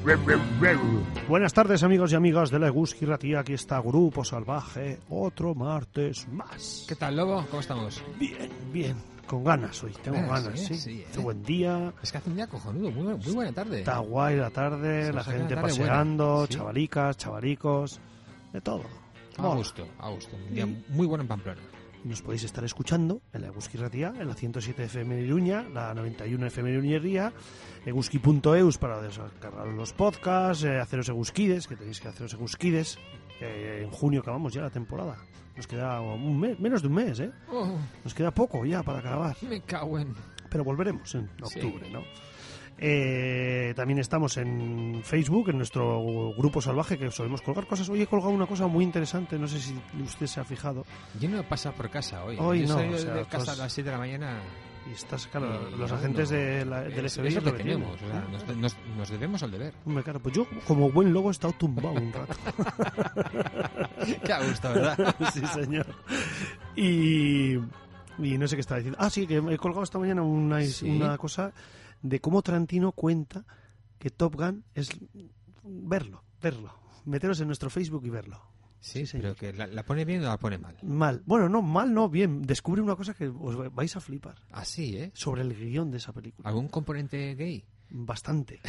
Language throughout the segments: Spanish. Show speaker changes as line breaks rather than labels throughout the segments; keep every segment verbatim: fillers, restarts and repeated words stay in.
Buenas tardes, amigos y amigas de la Eguski Ratia. Aquí está Grupo Salvaje, otro martes más.
¿Qué tal, Lobo? ¿Cómo estamos?
Bien, bien. Con ganas hoy, tengo
ganas,
ganas,
sí,
sí.
sí,
Hace
¿eh?
buen día.
Es que hace un día cojonudo, muy, muy buena tarde.
Está guay la tarde,
Se
la
nos hace
gente
una tarde
paseando,
buena, sí.
chavalicas, chavalicos, de todo.
A
Mola.
gusto, a gusto. Un día muy bueno en Pamplona.
Nos podéis estar escuchando en la Eguski Ratia, en la ciento siete F M en Iruña, la noventa y uno F M en Iruñería, eguski punto eus para descargar los podcasts, eh, haceros eguskides, que tenéis que haceros eguskides. Eh, en junio acabamos ya la temporada. Nos queda un mes, menos de un mes, ¿eh?
Oh,
Nos queda poco ya para acabar.
me cago en...
Pero volveremos en octubre,
Sí.
¿no? Eh, también estamos en Facebook, en nuestro grupo salvaje, que solemos colgar cosas. Hoy he colgado una cosa muy interesante, no sé si usted se ha fijado.
Yo no he pasado por casa hoy.
Hoy
Yo
no,
salí
o sea,
de casa
pues-
a las siete de la mañana.
Y estás, claro,
y
los
aún
agentes
no.
de la, del
Es-
F B I
es lo que
lo tienen.
tenemos. O sea, nos, nos, nos debemos al deber.
Hombre, claro, pues yo, como buen lobo, he estado tumbado un rato.
Qué a gusto, ¿verdad?
Sí, señor. Y, y no sé qué estaba diciendo. Ah, sí, que he colgado esta mañana una,
Sí.
una cosa de cómo Tarantino cuenta que Top Gun es verlo, verlo. Meteros en nuestro Facebook y verlo.
Sí,
Sí, señor.
pero que la, la pone bien o la pone mal.
Mal. Bueno, no, mal no, bien. Descubre una cosa que os vais a flipar
Así, ¿eh?
sobre el guión de esa película.
¿Algún componente gay?
Bastante.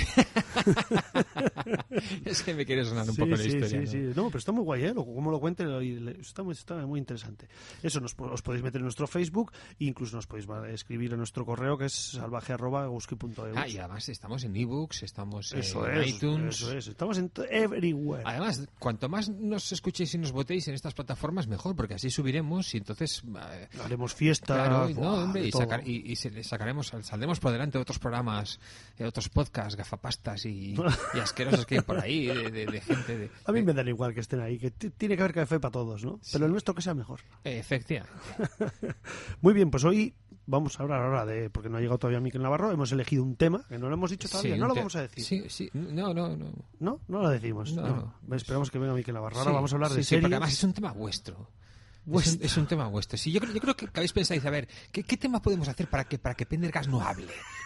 Es que me quiere sonar un
Sí,
poco la
sí,
historia.
sí,
¿no?
sí. No, pero está muy guay, ¿eh? Lo- Como lo cuente, lo- y le- está muy, está muy interesante. Eso, nos, po- os podéis meter en nuestro Facebook e incluso nos podéis ma- escribir en nuestro correo, que es salvaje arroba eguski punto eus.
Ah, y además estamos en ebooks, estamos
Eso
en
es,
iTunes.
eso es. Estamos en t- everywhere.
Además, cuanto más nos escuchéis y nos votéis en estas plataformas, mejor, porque así subiremos y entonces... eh,
Haremos fiesta.
claro, y,
buah,
no, hombre,
de
y,
todo.
sacar- y- y se- le sacaremos, saldremos por delante de otros programas, de otros podcasts, gafapastas y, y asquerosos que hay por ahí, de, de- de gente... De,
A mí
de-
me dan igual que estén ahí, que t- tiene que haber café para todos, ¿no? Pero el nuestro que sea mejor.
eh, efectivamente.
Muy bien, pues hoy vamos a hablar ahora de, porque no ha llegado todavía Miquel Navarro, hemos elegido un tema, que no lo hemos dicho todavía,
Sí,
no
un
lo
te-
vamos a decir.
Sí, sí, no, no, no.
¿No? No lo decimos.
No,
No.
no.
Esperamos que venga Miquel Navarro. Ahora
Sí,
vamos a hablar
sí,
de
sí,
series.
porque además es un tema vuestro. Es un,
Vuestro.
es un tema vuestro. Sí, yo creo, yo creo que, que habéis pensado, dice, a ver, ¿qué, qué tema podemos hacer para que para que Pendergast no hable?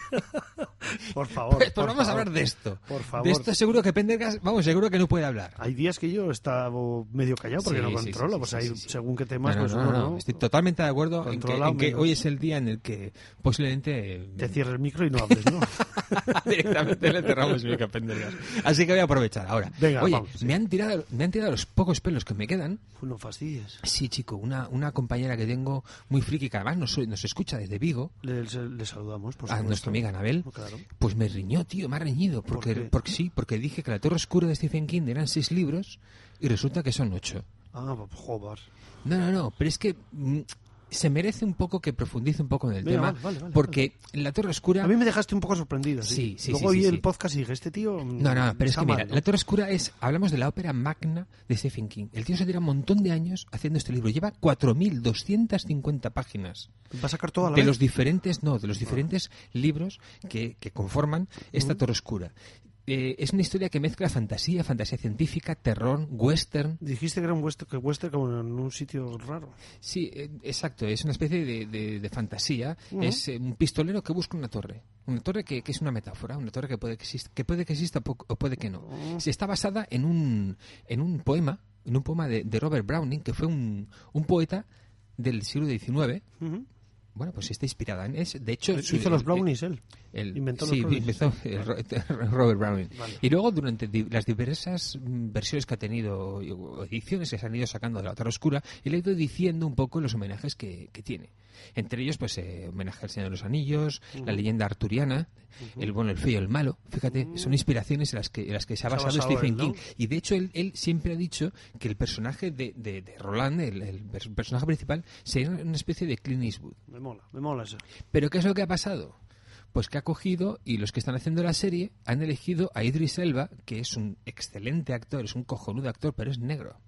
Por favor.
Pues, pues
por
vamos
favor.
a hablar de esto.
Por favor.
De esto seguro que Pendergast, vamos, seguro que no puede hablar.
Hay días que yo he estado medio callado porque
Sí,
no
sí,
controlo,
sí,
pues
sí,
hay
sí, sí.
según qué temas,
No, no,
pues
no,
uno
no,
no.
Estoy totalmente de acuerdo en que,
Controlado
en que
menos.
hoy es el día en el que posiblemente
Te cierres el micro y no hables, ¿no?
directamente le cerramos el micro a Pendergast. Así que voy a aprovechar ahora.
Venga,
Oye,
vamos, sí.
me han tirado, me han tirado los pocos pelos que me quedan.
Pues no fastidies.
Sí, chico, una, una compañera que tengo muy friki, que además nos, nos escucha desde Vigo,
Le, le saludamos, por
a
supuesto.
nuestra amiga Anabel,
Claro.
pues me riñó, tío, me ha reñido. Porque,
¿Por qué?
porque sí, porque dije que La Torre Oscura de Stephen King eran seis libros y resulta que son ocho.
Ah, pues, joder.
No, no, no, pero es que mm, se merece un poco que profundice un poco en el
Venga,
tema,
vale, vale, vale,
porque La Torre Oscura...
A mí me dejaste un poco sorprendido.
Sí, sí,
Luego
sí,
vi
sí,
el
sí.
podcast y dije, este tío. mm,
No, no, pero es
está
que mira,
mal, ¿no?
La Torre Oscura es, hablamos de la ópera magna de Stephen King. El tío se tira un montón de años haciendo este libro. Lleva cuatro mil doscientas cincuenta páginas.
Va a sacar todo a la
De
vez.
los diferentes, no, de los diferentes libros que, que conforman esta Torre Oscura. Eh, es una historia que mezcla fantasía, fantasía científica, terror, western.
Dijiste que era un western, que western como en un sitio raro.
Sí, eh, exacto, es una especie de, de- de fantasía. Es eh, un pistolero que busca una torre. Una torre que, que es una metáfora, una torre que puede que exista, que puede que exista po- o puede que no. Sí, está basada en un, en un poema, en un poema de, de Robert Browning, que fue un, un poeta del siglo diecinueve.
Ujú.
Bueno, pues está inspirada en es, de hecho, su-
Hizo los
el-
brownies él.
El,
Inventó
sí,
los brownies.
inventó el Ro- Robert Browning.
Vale.
Y luego, durante di- las diversas mm, versiones que ha tenido, y- o ediciones que se han ido sacando de La Torre Oscura, él ha ido diciendo un poco los homenajes que, que tiene. Entre ellos, pues, eh, homenaje al Señor de los Anillos, la leyenda arturiana, el bueno, el feo y el malo. Fíjate, son inspiraciones en las que, en las que se ha
Se ha
basado
basado
Stephen
él, ¿no?
King. Y de hecho, él, él siempre ha dicho que el personaje de, de, de Roland, el, el pers- personaje principal, sería una especie de Clint Eastwood.
Me mola, me mola eso.
¿Pero qué es lo que ha pasado? Pues que ha cogido, y los que están haciendo la serie han elegido a Idris Elba, que es un excelente actor, es un cojonudo actor, pero es negro.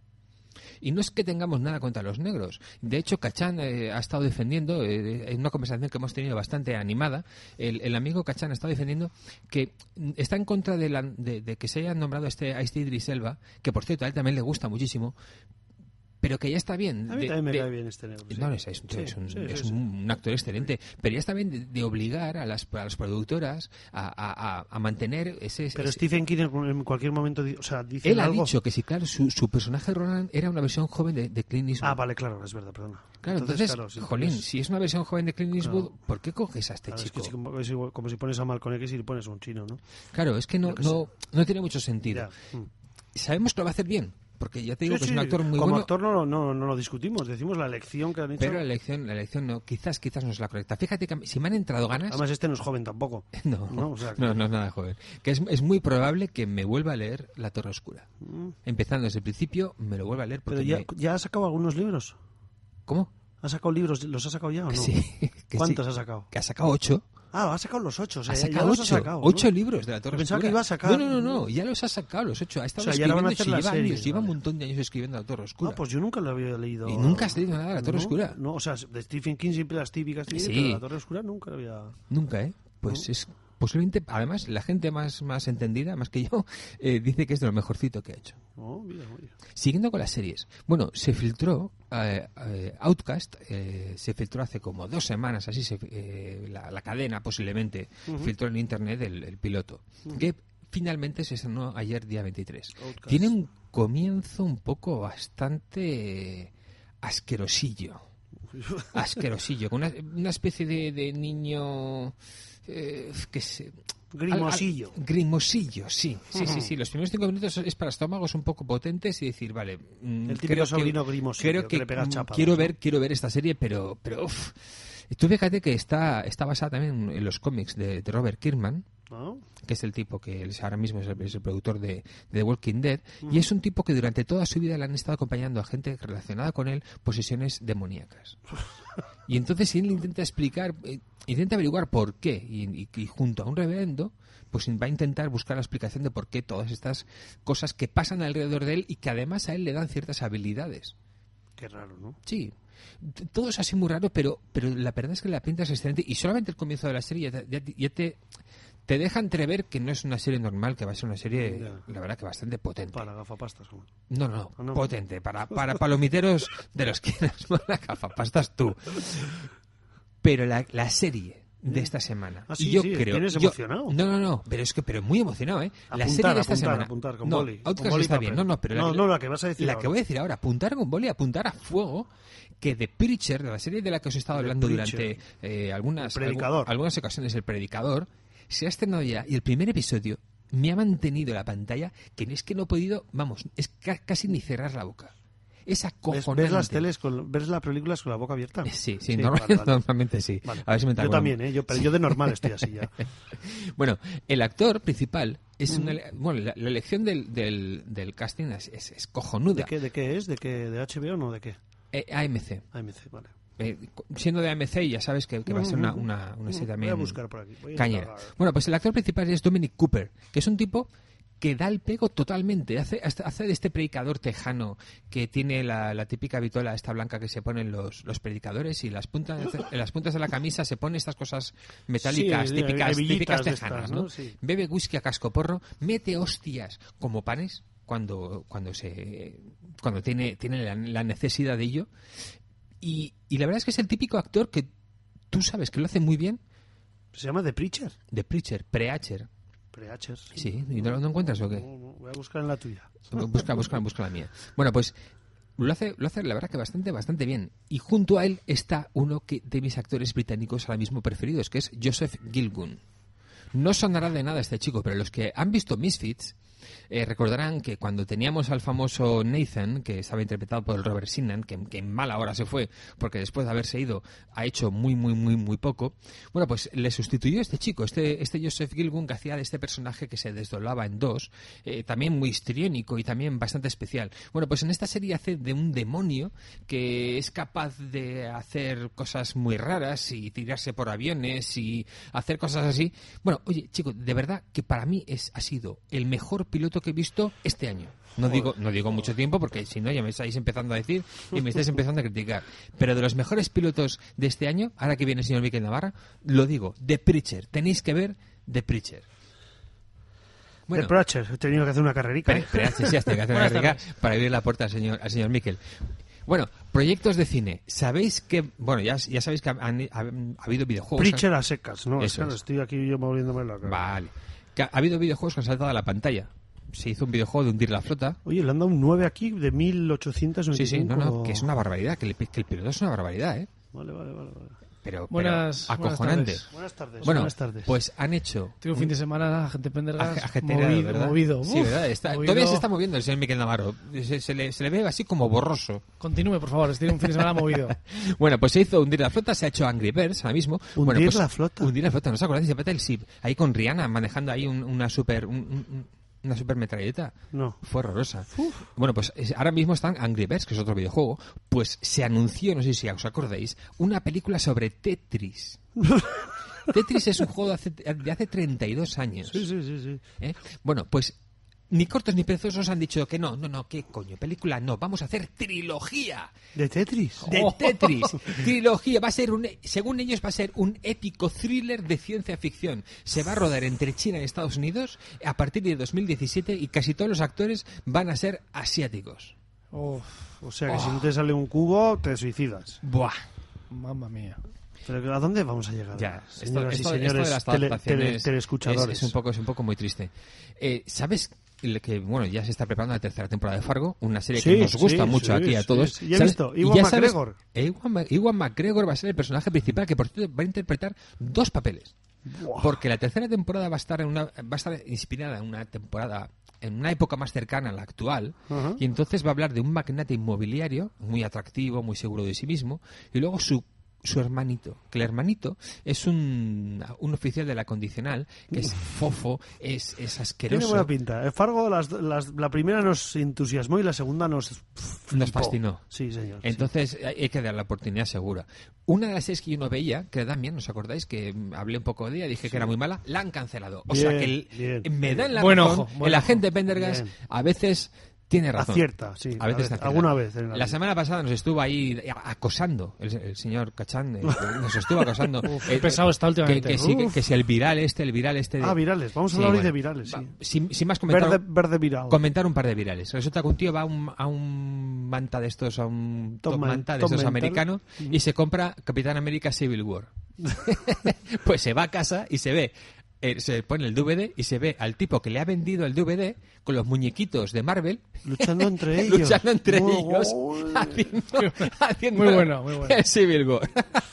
Y no es que tengamos nada contra los negros. De hecho, Cachán eh, ha estado defendiendo, eh, en una conversación que hemos tenido bastante animada, el, el amigo Cachán ha estado defendiendo que mm, está en contra de, la- de- de que se haya nombrado a este, a este Idris Elba, que por cierto a él también le gusta muchísimo, pero que ya está bien.
A mí
de,
también me
de,
cae bien este negro. Sí.
No, es, es,
Sí,
es, un,
sí,
es
sí,
un,
sí.
un actor excelente, pero ya está bien de, de obligar a las, a las productoras a, a, a, a mantener ese...
Pero
ese,
Stephen King en cualquier momento, o sea, dice
él ha
algo...
dicho que sí, claro, su, su personaje Roland era una versión joven de, de Clint Eastwood.
Ah, vale, claro, es verdad, perdona.
Claro, entonces,
claro, sí,
jolín,
es-
si es una versión joven de Clint Eastwood,
Claro.
¿por qué coges a este
claro, es
chico?
que es como, es igual- como si pones a Malcolm X y le pones a un chino, ¿no?
Claro, es que no,
Yo qué
no, no tiene mucho sentido.
Ya. Mm.
Sabemos que lo va a hacer bien, porque ya te digo
Sí,
que es
sí,
un actor muy
como
bueno.
actor no, lo- no, no lo discutimos, decimos la elección que han hecho.
Pero la elección, la elección no, quizás, quizás no es la correcta. Fíjate que si me han entrado ganas,
Además, este no es joven tampoco.
no,
no, o sea que-
no, no es nada joven. Que es, es muy probable que me vuelva a leer La Torre Oscura.
Mm.
Empezando desde el principio, me lo vuelva a leer porque
Pero ya,
me-
ya ha sacado algunos libros.
¿Cómo?
¿Ha sacado libros? ¿Los ha sacado ya o no?
Que sí. que
¿Cuántos
sí.
ha sacado?
Que ha sacado ocho.
Ah, ha sacado los ocho. O sea,
Ha
ya
sacado
los
ocho,
ha sacado, ¿no?
ocho libros de La Torre
Pensaba
Oscura.
que iba a sacar-
No, no, no, no, ya los ha sacado los ocho. Ha estado
O sea, ya ahora van a
escribiendo,
hacer
lleva
la serie,
años, lleva un
vale.
montón de años escribiendo La Torre Oscura.
Ah, pues yo nunca lo había leído.
¿Y nunca has leído nada de La Torre
No,
Oscura?
No, o sea, de Stephen King siempre las típicas, típicas,
Sí.
pero La Torre Oscura nunca lo había...
Nunca, ¿eh? Pues
No.
es posiblemente, además, la gente más, más entendida, más que yo, eh, dice que es de lo mejorcito que ha hecho.
Oh, mira, mira.
Siguiendo con las series. Bueno, se filtró eh, eh, Outcast, eh, se filtró hace como dos semanas, así, se, eh, la, la cadena posiblemente
Ujú.
filtró en internet el, el piloto, que finalmente se estrenó ayer día veintitrés.
Outcast.
Tiene un comienzo un poco bastante asquerosillo. Asquerosillo, con una, una especie de, de niño... Eh, que se...
Grimosillo.
Al- al- grimosillo, sí. Sí, sí, sí. Los primeros cinco minutos es para estómagos un poco potentes y decir, vale. mm,
El típico
creo
sobrino
que,
grimosillo
creo
que
que,
le pega
mm,
chapadas,
quiero
¿no?
ver, quiero ver esta serie, pero, pero uf. Tú fíjate que está, está basada también en los cómics de, de Robert Kirkman,
¿No?
que es el tipo que es, ahora mismo es el, es el productor de, de The Walking Dead, y es un tipo que durante toda su vida le han estado acompañando a gente relacionada con él posesiones demoníacas. Y entonces él intenta explicar, eh, intenta averiguar por qué, y, y- y junto a un reverendo, pues va a intentar buscar la explicación de por qué todas estas cosas que pasan alrededor de él y que además a él le dan ciertas habilidades.
Qué raro, ¿no?
Sí, t- todo es así muy raro, pero, pero la verdad es que la pinta es excelente y solamente el comienzo de la serie ya, te- ya te- ya te, te deja entrever que no es una serie normal, que va a ser una serie,
Ya.
la verdad que bastante potente.
Para gafapastas. ¿no?
No, no,
Ah, no.
potente, para, para palomiteros de los que las gafapastas tú. Pero la, la serie de esta semana,
Ah, sí,
y yo
sí,
creo...
tienes
yo-
emocionado.
no, no, no, pero es que pero muy emocionado, ¿eh? la
Apuntar,
serie de esta
apuntar,
semana...
apuntar con
no,
boli.
Outcast
Con boli y
está
papel.
bien, no, no, pero
No,
la,
no, la que vas a decir
la
ahora.
que voy a decir ahora, apuntar con boli, apuntar a fuego, que The Preacher, de la serie de la que os he estado
The
hablando
Preacher.
durante eh, algunas,
El Predicador.
algu- algunas ocasiones, El Predicador, se ha estrenado ya y el primer episodio me ha mantenido la pantalla que es que no he podido, vamos, es ca- casi ni cerrar la boca. Es
¿Ves,
acojonante.
ves las teles, con, ves las películas con la boca abierta?
Sí, sí,
Sí,
normal-
vale, vale.
normalmente sí.
Vale.
A ver si me
Yo
traigo
también, ¿eh? Yo, pero yo de normal estoy así ya.
Bueno, el actor principal es
Mm.
una, ele- bueno, la, la elección del, del, del casting es, es, es cojonuda.
¿De qué, ¿De qué es? ¿De qué? ¿De H B O o no? ¿De qué?
Eh, A M C.
A M C, vale.
Eh, cu- siendo de A M C, ya sabes que, que va a ser una,
Ujú.
una, una serie
Voy
también
a buscar por aquí. Voy a
cañera.
buscar.
Bueno, pues el actor principal es Dominic Cooper, que es un tipo que da el pego totalmente. Hace, hasta- hace de este predicador tejano que tiene la, la típica vitola esta blanca que se ponen los, los predicadores y las puntas, en las puntas de la camisa se pone estas cosas metálicas
Sí,
típicas,
hebillitas
típicas
de
tejanas,
estas,
¿no?
¿no? Sí.
Bebe whisky a cascoporro, mete hostias como panes cuando, cuando se cuando tiene, tiene la, la necesidad de ello. Y, y la verdad es que es el típico actor que tú sabes que lo hace muy bien,
Se llama The Preacher.
de Preacher, Preacher.
Preacher.
Sí, ¿y no lo encuentras o qué?
No, no, voy a buscar en la tuya.
Busca, busca, busca la mía. Bueno, pues lo hace, lo hace la verdad que bastante, bastante bien. Y junto a él está uno que de mis actores británicos ahora mismo preferidos, que es Joseph Gilgun. No sonará de nada este chico, pero los que han visto Misfits eh, recordarán que cuando teníamos al famoso Nathan, que estaba interpretado por el Robert Sinan, que, que en mala hora se fue, porque después de haberse ido ha hecho muy, muy, muy, muy poco, bueno, pues le sustituyó este chico, este, este Joseph Gilgun, que hacía de este personaje que se desdoblaba en dos, eh, también muy histriónico y también bastante especial. Bueno, pues en esta serie hace de un demonio que es capaz de hacer cosas muy raras y tirarse por aviones y hacer cosas así. Bueno, oye, chico, de verdad que para mí es, ha sido el mejor piloto que he visto este año. No digo, no digo mucho tiempo porque si no ya me estáis empezando a decir y me estáis empezando a criticar. Pero de los mejores pilotos de este año, ahora que viene el señor Miquel Navarra, lo digo, The Preacher. Tenéis que ver The Preacher.
The Preacher. He tenido que hacer una carrerica.
Pero,
¿eh?
pero, sí, sí, hasta que hacer una
Buenas
carrera
tardes.
para abrir la puerta al señor, al señor Miquel. Bueno, proyectos de cine. ¿Sabéis que, bueno, ya, ya sabéis que han, ha, ha habido videojuegos...
Preacher a secas, ¿no?
Eso
Claro,
es.
estoy aquí yo moviéndome la cara.
Vale. Que ha, ha habido videojuegos que han saltado a la pantalla. Se hizo un videojuego de hundir la flota.
Oye, le han dado un nueve aquí de mil ochocientos noventa y cinco.
Sí, sí, no, no, que es una barbaridad, que el, que el piloto es una barbaridad, ¿eh?
Vale, vale, vale. vale.
Pero,
Buenas-
pero
buenas
acojonante.
tardes.
Buenas tardes.
Bueno,
buenas tardes.
pues han hecho...
Tengo un fin de semana, agente Pendergast,
Aje- ajetreado,
movido,
¿verdad?
movido.
Sí,
Uf,
¿verdad? Está-
movido.
Todavía se está moviendo el señor Miquel Navarro. Se, se le, se le ve así como borroso.
Continúe, por favor, estoy un fin de semana movido.
Bueno, pues se hizo hundir la flota, se ha hecho Angry Birds ahora mismo.
¿Hundir
Bueno, pues,
la flota?
Hundir la flota, ¿no os acordáis de Battleship? Ahí con Rihanna manejando ahí un- una super... un- un- una super metralleta.
No.
Fue horrorosa. Bueno, pues es- ahora mismo están Angry Birds, que es otro videojuego. Pues se anunció, no sé si os acordáis, una película sobre Tetris. Tetris es un juego de hace, de hace treinta y dos años.
Sí, sí, sí, sí.
¿Eh? Bueno, pues ni cortos ni perezosos han dicho que no, no, no, ¿qué coño? Película no, vamos a hacer trilogía
¿De Tetris?
de
Oh.
Tetris. Trilogía, va a ser un, según ellos va a ser un épico thriller de ciencia ficción. Se va a rodar entre China y Estados Unidos a partir de dos mil diecisiete y casi todos los actores van a ser asiáticos.
Uf,
O sea que
Oh.
si no te sale un cubo, te suicidas.
Buah.
mamma mía.
Pero ¿a dónde vamos a llegar?
Ya, esto,
Señoras
esto-
y
esto
señores,
de las
tele-
adaptaciones
tele- teleescuchadores.
es, es un poco, es un poco muy triste. Eh, ¿Sabes que bueno, ya se está preparando la tercera temporada de Fargo? Una serie
Sí,
que nos gusta
sí,
mucho
sí,
aquí a
sí,
todos.
sí. Ya he
¿Sabes?
visto,
Y
Ewan
ya sabes-
McGregor.
Ewan, Ma- Ewan McGregor va a ser el personaje principal, que por cierto va a interpretar dos papeles.
Buah.
Porque la tercera temporada va a estar en una, va a estar inspirada en una temporada, en una época más cercana a la actual,
Ajá.
y entonces va a hablar de un magnate inmobiliario muy atractivo, muy seguro de sí mismo, y luego su su hermanito, que el hermanito es un, un oficial de la condicional, que es fofo, es, es
Tiene
asqueroso,
buena pinta. El Fargo, las, las- la primera nos entusiasmó y la segunda nos flipó.
nos fascinó.
Sí, señor. sí.
Entonces hay hay que dar la oportunidad segura. Una de las series que yo no veía, que era Damian, ¿os acordáis? Que mm, hablé un poco de ella, dije que era muy mala, la han cancelado. O sea
Bien,
que el-
bien,
me dan la
Buen
razón,
ojo, buen
el
ojo.
agente Pendergast
Bien.
a veces tiene razón.
Acierta, sí.
A veces acierta.
alguna vez. en la
La
vida.
semana pasada nos estuvo ahí acosando el, el señor Cachán, eh, nos estuvo acosando.
Uf,
Eh,
qué pesado está
que,
últimamente.
que, sí, que,
Uf.
que si el viral este, el viral este. de-
Ah, virales. Vamos a
Sí,
hablar hoy
bueno.
de virales, sí.
Va, sin, sin más comentar,
Verde, verde viral.
comentar un par de virales. Resulta que un tío va a un, a un manta de estos, a un
Top
top
man-
manta de
top
estos
mental.
americanos y se compra Capitán América Civil War. Pues se va a casa y se ve, eh, se pone el D V D y se ve al tipo que le ha vendido el D V D con los muñequitos de Marvel
Luchando entre ellos.
luchando entre
Muy
ellos
gol.
haciendo, haciendo
Muy bueno, muy bueno.
el Civil War.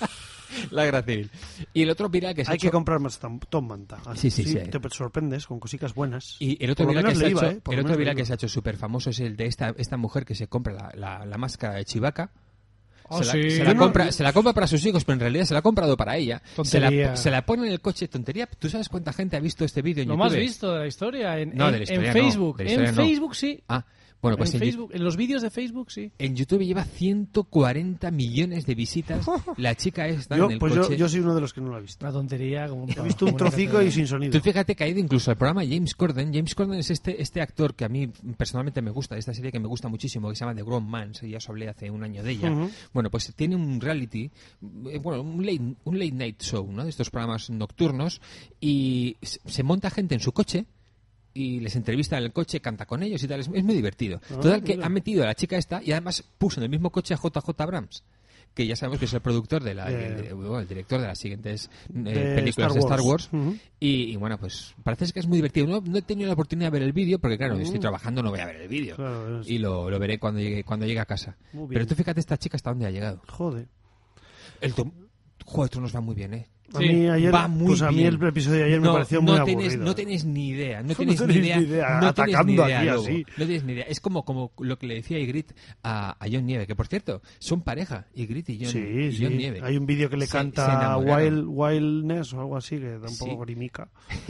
La guerra civil. Y el otro viral que se ha
Hay que
hecho-
comprar más Tom, Tom Manta.
Sí, sí, sí.
Te sorprendes con cositas buenas.
Y el otro
Por lo
viral, que
menos
se, ha
le iba,
hecho,
¿eh? Por
el
lo
otro
menos
viral
le
que
iba.
se ha hecho súper famoso es el de esta, esta mujer que se compra la, la, la máscara de Chewbacca.
Oh,
se, la,
sí.
se,
Yo
la
no-
compra, se la compra para sus hijos, pero en realidad se la ha comprado para ella. Se la,
Tontería.
se la pone en el coche. Tontería. ¿Tú sabes cuánta gente ha visto este vídeo en
Lo
YouTube?
más visto de la historia. En,
No,
en-
de la historia
en
no,
Facebook.
de la historia
en
no.
Facebook sí.
Ah, bueno, pues
en,
en, Yu-
Facebook, en los vídeos de Facebook sí.
en YouTube lleva ciento cuarenta millones de visitas. La chica está
Yo,
en el
pues yo,
coche.
yo soy uno de los que no lo he visto.
Una tontería. Como
He visto un trocico y sin sonido.
Tú fíjate que ha ido incluso al programa James Corden. James Corden es este, este actor que a mí personalmente me gusta, de esta serie que me gusta muchísimo, que se llama The Grown Man, ya os hablé hace un año de ella.
Ujú.
Bueno, pues tiene un reality, eh, bueno, un late, un late night show, ¿no? De estos programas nocturnos, y se se monta gente en su coche y les entrevista en el coche, canta con ellos y tal. Es, es muy divertido.
Ah,
Total, que
mira.
ha metido a la chica esta y además puso en el mismo coche a J J Abrams, que ya sabemos que es el productor de la,
De-
el, el- bueno, el director de las siguientes eh,
De
películas
Star
de Star
Wars.
Wars.
Ujú.
Y, y bueno, pues parece que es muy divertido. No, no he tenido la oportunidad de ver el vídeo porque, claro, estoy trabajando, no voy a ver el vídeo.
Mm. Claro, es-
Y lo, lo veré cuando llegue, cuando llegue a casa.
Muy bien.
Pero tú fíjate esta chica hasta dónde ha llegado.
Joder.
El tom... Juego de Tronos va muy bien, ¿eh?
A
Sí,
mí ayer,
va muy
pues a mí
bien.
el episodio de ayer me
No,
pareció
no
muy
tienes,
aburrido.
no tienes ni idea, no
No
tienes ni
tenéis
idea,
ni idea,
no tienes ni
atacando
idea,
aquí
Lobo.
así.
No tienes ni idea. Es como, como lo que le decía Ygritte a, a John Nieve, que por cierto, son pareja, Ygritte y John,
Sí,
y
sí.
John Nieve.
Hay un vídeo que le
Se-
canta
se enamoraron.
Wild, Wildness o algo así, que da un
Sí.
poco grimica.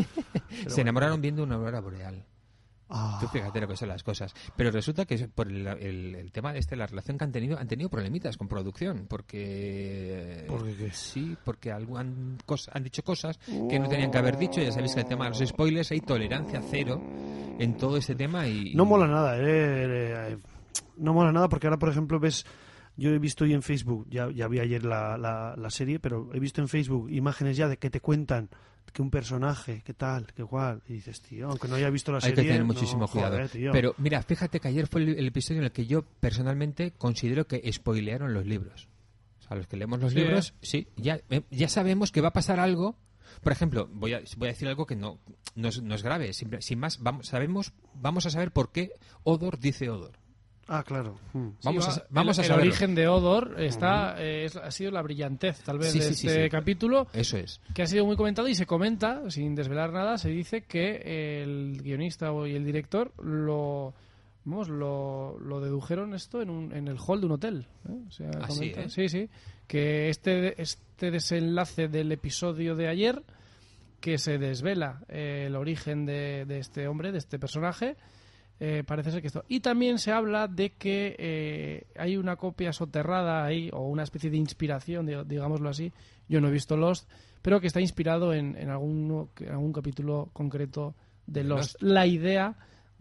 Se enamoraron viendo una aurora boreal.
Ah,
Tú fíjate lo que son las cosas. Pero resulta que por el, el- el tema de este, la relación que han tenido, han tenido problemitas con producción. Porque.
¿Por qué qué?
Sí, porque algo han, cos- han dicho cosas que no tenían que haber dicho. Ya sabéis que el tema de los spoilers, hay tolerancia cero en todo este tema. y
no mola nada, eh, eh, no mola nada porque ahora, por ejemplo, ves... Yo he visto hoy en Facebook, ya, ya vi ayer la, la, la serie, pero he visto en Facebook imágenes ya de que te cuentan que un personaje, qué tal, qué cual. Y dices, tío, aunque no haya visto la
Hay
serie...
que tener
no,
muchísimo
joder,
cuidado.
tío.
Pero mira, fíjate que ayer fue el, el episodio en el que yo personalmente considero que spoilearon los libros. O sea, los que leemos los
Sí,
libros,
¿eh?
sí, ya, eh, ya sabemos que va a pasar algo. Por ejemplo, voy a, voy a decir algo que no, no, es, no es grave. Simple- sin más, vamos, sabemos, vamos a saber por qué Odor dice Odor.
Ah, claro. Mm.
Vamos
Sí,
a,
va-
sa- vamos
el,
a
el
saberlo.
origen de Odor está, eh, es- ha sido la brillantez, tal vez,
Sí,
de
sí, sí,
este
sí.
capítulo,
Eso es.
que ha sido muy comentado y se comenta, sin desvelar nada, se dice que el guionista y el director lo... Vamos, lo, lo dedujeron esto en, un, en el hall de un hotel. ¿eh? O sea,
Ah, sí,
comenta-
¿eh?
sí, sí. Que este, este desenlace del episodio de ayer, que se desvela eh, el origen de, de este hombre, de este personaje, eh, parece ser que esto. Y también se habla de que eh, hay una copia soterrada ahí, o una especie de inspiración, digo- digámoslo así. Yo no he visto Lost, pero que está inspirado en, en, algún, en algún capítulo concreto de
De
Lost.
Lost.
La idea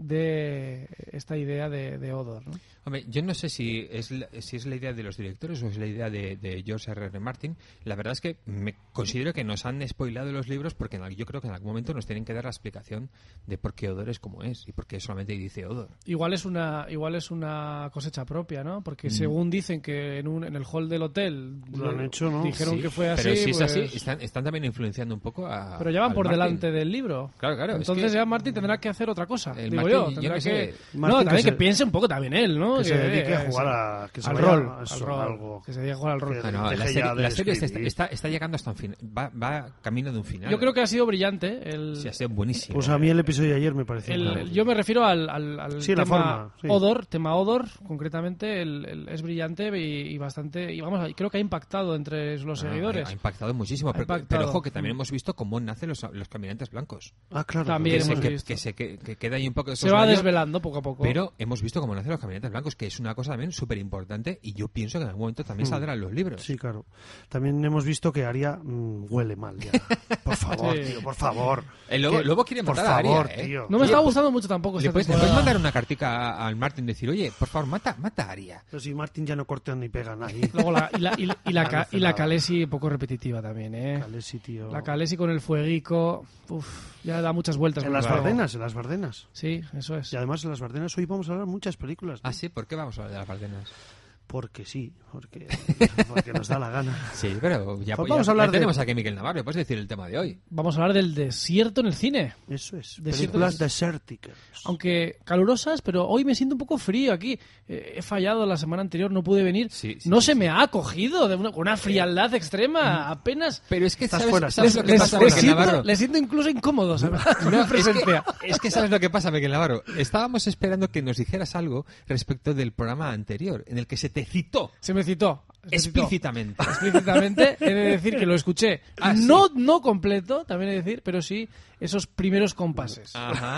de esta idea de, de Odor, ¿no?
Hombre, yo no sé si es la, si es la idea de los directores o es la idea de, de George R R. Martin. La verdad es que me considero que nos han spoilado los libros porque en al- yo creo que en algún momento nos tienen que dar la explicación de por qué Odor es como es y por qué solamente dice Odor.
Igual es una igual es una cosecha propia, ¿no? Porque según dicen que en un en el hall del hotel
Lo han hecho, ¿no?
dijeron
Sí,
que fue así,
pero si es
pues-
así, están, están también influenciando un poco a.
pero ya van
al
por
Martin.
delante del libro.
Claro, claro. es
Entonces
que-
ya Martin tendrá que hacer otra cosa.
El
Digo
Martin,
yo,
yo
tendrá
no sé.
que
Martin
no, también
que
que,
se-
piense un poco también él, ¿no?
Que se dedique a
eh,
jugar
sí.
a... Que se
al
vaya
rol,
a
al
eso,
rol,
algo.
que se dedique a jugar al rol.
Que-
Ah, no, la,
Deje
serie,
ya de
la serie está,
escribir.
está, está llegando hasta un final. Va, va camino de un final.
Yo creo que ha sido brillante el,
Sí, ha sido buenísimo.
Pues a mí el episodio de ayer me pareció...
el-
una-
yo me refiero al, al, al
Sí, la
tema
forma, sí.
Odor, tema Odor, concretamente, el, el- es brillante y, y bastante, y vamos, creo que ha impactado entre los
Ah,
seguidores.
Ha, ha impactado muchísimo.
Ha
Pero,
impactado.
pero ojo, que también hemos visto cómo nacen los, los caminantes blancos.
Ah, claro.
También
Que
hemos
se, que,
visto.
que se que, que queda ahí un poco de
Se va
soslayó,
desvelando poco a poco.
Pero hemos visto cómo nacen los caminantes blancos, que es una cosa también súper importante. Y yo pienso que en algún momento también
Mm.
saldrán los libros.
Sí, claro. También hemos visto que Aria mm, huele mal ya. Por favor,
Sí.
tío, por favor.
El lobo,
Que-
lobo quiere
por
matar a Aria,
favor,
¿eh?
tío.
No me
Oye,
está gustando mucho tampoco
¿Le
esta
puedes, le puedes
temporada.
mandar una cartica a- al Martin y decir, oye, por favor, mata, mata a Aria?
Pero si Martin ya no corta ni pega nadie.
Luego la, y la, y, y la,
No
ca-
hace
y la
nada.
Calesi un poco repetitiva también, ¿eh?
Calesi, tío.
La Calesi con el fueguico, uf, ya da muchas vueltas.
En
por
las
el juego.
Bardenas, en las Bardenas.
Sí, eso es.
Y además en las Bardenas hoy vamos a hablar muchas películas.
Ah, sí, ¿por qué vamos a hablar de las Bardenas?
Porque sí, porque, porque nos da la gana.
Sí, pero ya,
Pues
ya-
vamos a
ya
hablar de-
tenemos aquí a Miquel Navarro, ¿le puedes decir el tema de hoy?
Vamos a hablar del desierto en el cine.
Eso es.
De
Películas
ciertas-
desérticas.
Aunque calurosas, pero hoy me siento un poco frío aquí. Eh, he fallado la semana anterior, no pude venir.
Sí, sí,
no
sí,
se
sí.
me ha acogido de una, con una frialdad extrema. Apenas.
Pero es que
Estás
sabes,
fuera,
¿sabes
estás-
lo que
les,
pasa,
les
Miquel
siento,
Navarro?
les siento incluso incómodos. ¿sabes?
No,
Mi
es, que,
presencia.
es que sabes lo que pasa, Miquel Navarro. Estábamos esperando que nos dijeras algo respecto del programa anterior, en el que se te citó
Se me citó. se me citó.
explícitamente.
Explícitamente, he de decir que lo escuché.
Ah, sí.
no, no completo, también he de decir, pero sí esos primeros compases.
Ajá.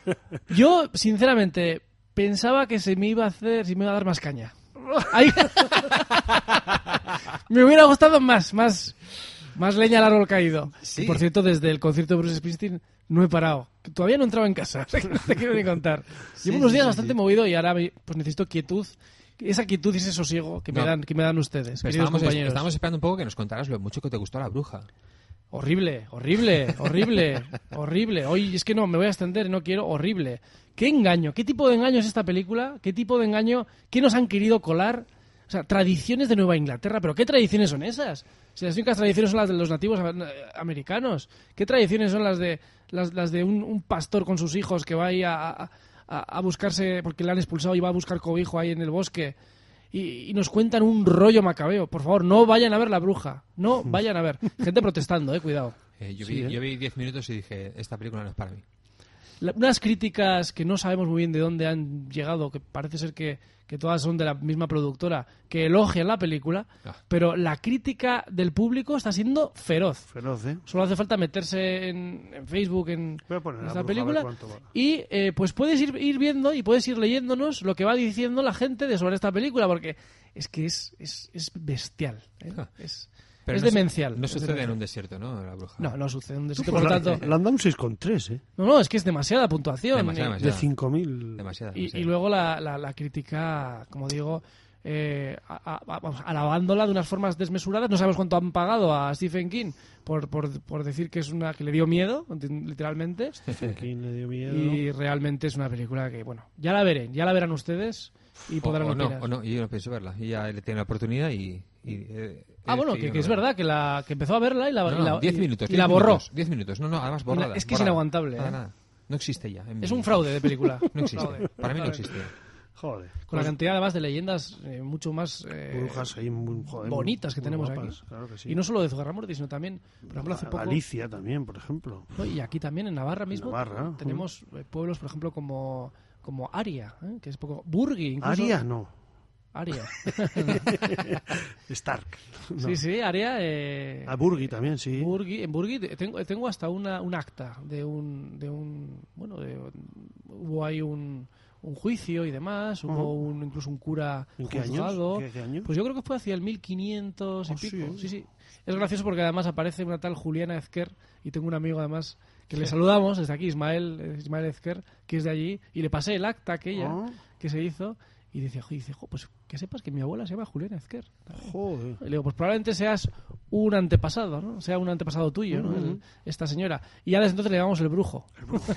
Yo, sinceramente, pensaba que se me iba a hacer, se me iba a dar más caña. Ahí- me hubiera gustado más, más, más leña al árbol caído.
Sí.
Y, por cierto, desde el concierto de Bruce Springsteen no he parado. Que Todavía no entraba en casa, no te quiero ni contar.
Sí,
Llevo unos
sí,
días
sí,
bastante
sí.
movido y ahora me- pues necesito quietud. Esa quietud y ese sosiego que me
No.
dan, que me dan ustedes,
Pero
queridos
estábamos,
compañeros.
estábamos esperando un poco que nos contaras lo mucho que te gustó La Bruja.
Horrible, horrible, horrible, horrible. Hoy es que no, me voy a extender, no quiero, horrible. ¿Qué engaño? ¿Qué tipo de engaño es esta película? ¿Qué tipo de engaño? ¿Qué nos han querido colar? O sea, tradiciones de Nueva Inglaterra, pero ¿qué tradiciones son esas? Si las únicas tradiciones son las de los nativos eh, americanos, ¿qué tradiciones son las de las, las de un, un pastor con sus hijos que va ahí a, a, a buscarse, porque le han expulsado y va a buscar cobijo ahí en el bosque? Y, y nos cuentan un rollo macabeo. Por favor, no vayan a ver La Bruja. No vayan a ver. Gente protestando, eh, cuidado.
Eh, yo,
Sí,
vi,
¿eh?
yo vi diez minutos y dije, esta película no es para mí.
La- unas críticas que no sabemos muy bien de dónde han llegado, que parece ser que, que todas son de la misma productora, que elogian la película,
Ah.
pero la crítica del público está siendo feroz.
Feroz, ¿eh?
Solo hace falta meterse en, en Facebook, en
Voy a poner La
esta
Bruja, a ver
película,
cuánto va.
y eh, pues puedes ir, ir viendo y puedes ir leyéndonos lo que va diciendo la gente de sobre esta película, porque es que es, es, es bestial. ¿eh?
Ah.
Es,
Pero
es
no su-
demencial.
No
es
sucede en
demencial.
un desierto, ¿no? La Bruja.
No, no sucede en un desierto,
Pues
por lo
la-
tanto...
Le han dado un seis coma tres, ¿eh?
No, no, es que es demasiada puntuación.
Demasiada,
Y-
demasiada.
De cinco mil.
Demasiada,
Y,
demasiada.
y luego la, la, la crítica, como digo, eh, a, a, vamos, alabándola de unas formas desmesuradas. No sabemos cuánto han pagado a Stephen King por, por, por decir que es una que le dio miedo, literalmente.
Stephen King le dio miedo.
Y realmente es una película que, bueno, ya la verán, ya la verán ustedes y podrán
o, o no,
opinar.
o no, yo no pienso verla. Y ya le tiene la oportunidad y... y eh,
ah, bueno, que, que es verdad, que, la, que empezó a verla y la,
no,
y la,
diez
y,
minutos,
y
diez
la borró.
Minutos, diez minutos, no, no, además borrada.
Es que
borrada.
es inaguantable.
Nada,
¿eh?
nada. No existe ya. en
Es
mi-
un fraude de película.
No existe.
Fraude.
Para mí no existe.
Joder.
Con la cantidad además de leyendas eh, mucho más eh,
Brujas ahí muy, joder,
bonitas que
muy
tenemos
guapas,
aquí.
claro que sí.
Y no solo de Zugarramurdi, sino también, por ejemplo, hace poco...
Galicia también, por ejemplo.
¿no? Y aquí también, en Navarra mismo,
Navarra,
t- tenemos eh, pueblos, por ejemplo, como, como Aria, ¿eh? Que es poco... Burgi, incluso.
Aria, no.
Aria.
Stark. No.
Sí, sí, Aria... Eh,
A Burgi también, sí.
Burgi, en Burgi tengo, tengo hasta una, un acta de un, de un... Bueno, de, hubo ahí un, un juicio y demás, hubo
Ujú.
un, incluso un cura
¿En qué
juzgado.
años? ¿Qué, qué año?
Pues yo creo que fue hacia el mil quinientos y
Ah,
pico.
sí.
Sí, sí. Es gracioso porque además aparece una tal Juliana Ezquer y tengo un amigo además que le saludamos desde aquí, Ismael, eh, Ismael Ezquer, que es de allí, y le pasé el acta aquella
Ah.
que se hizo y dice, jo, dice, jo, pues que sepas que mi abuela se llama Juliana Ezquer.
Joder.
Y le digo, pues probablemente seas un antepasado, ¿no? Sea un antepasado tuyo, ¿no?
Ujú.
El- esta señora. Y ya desde entonces le llamamos el brujo.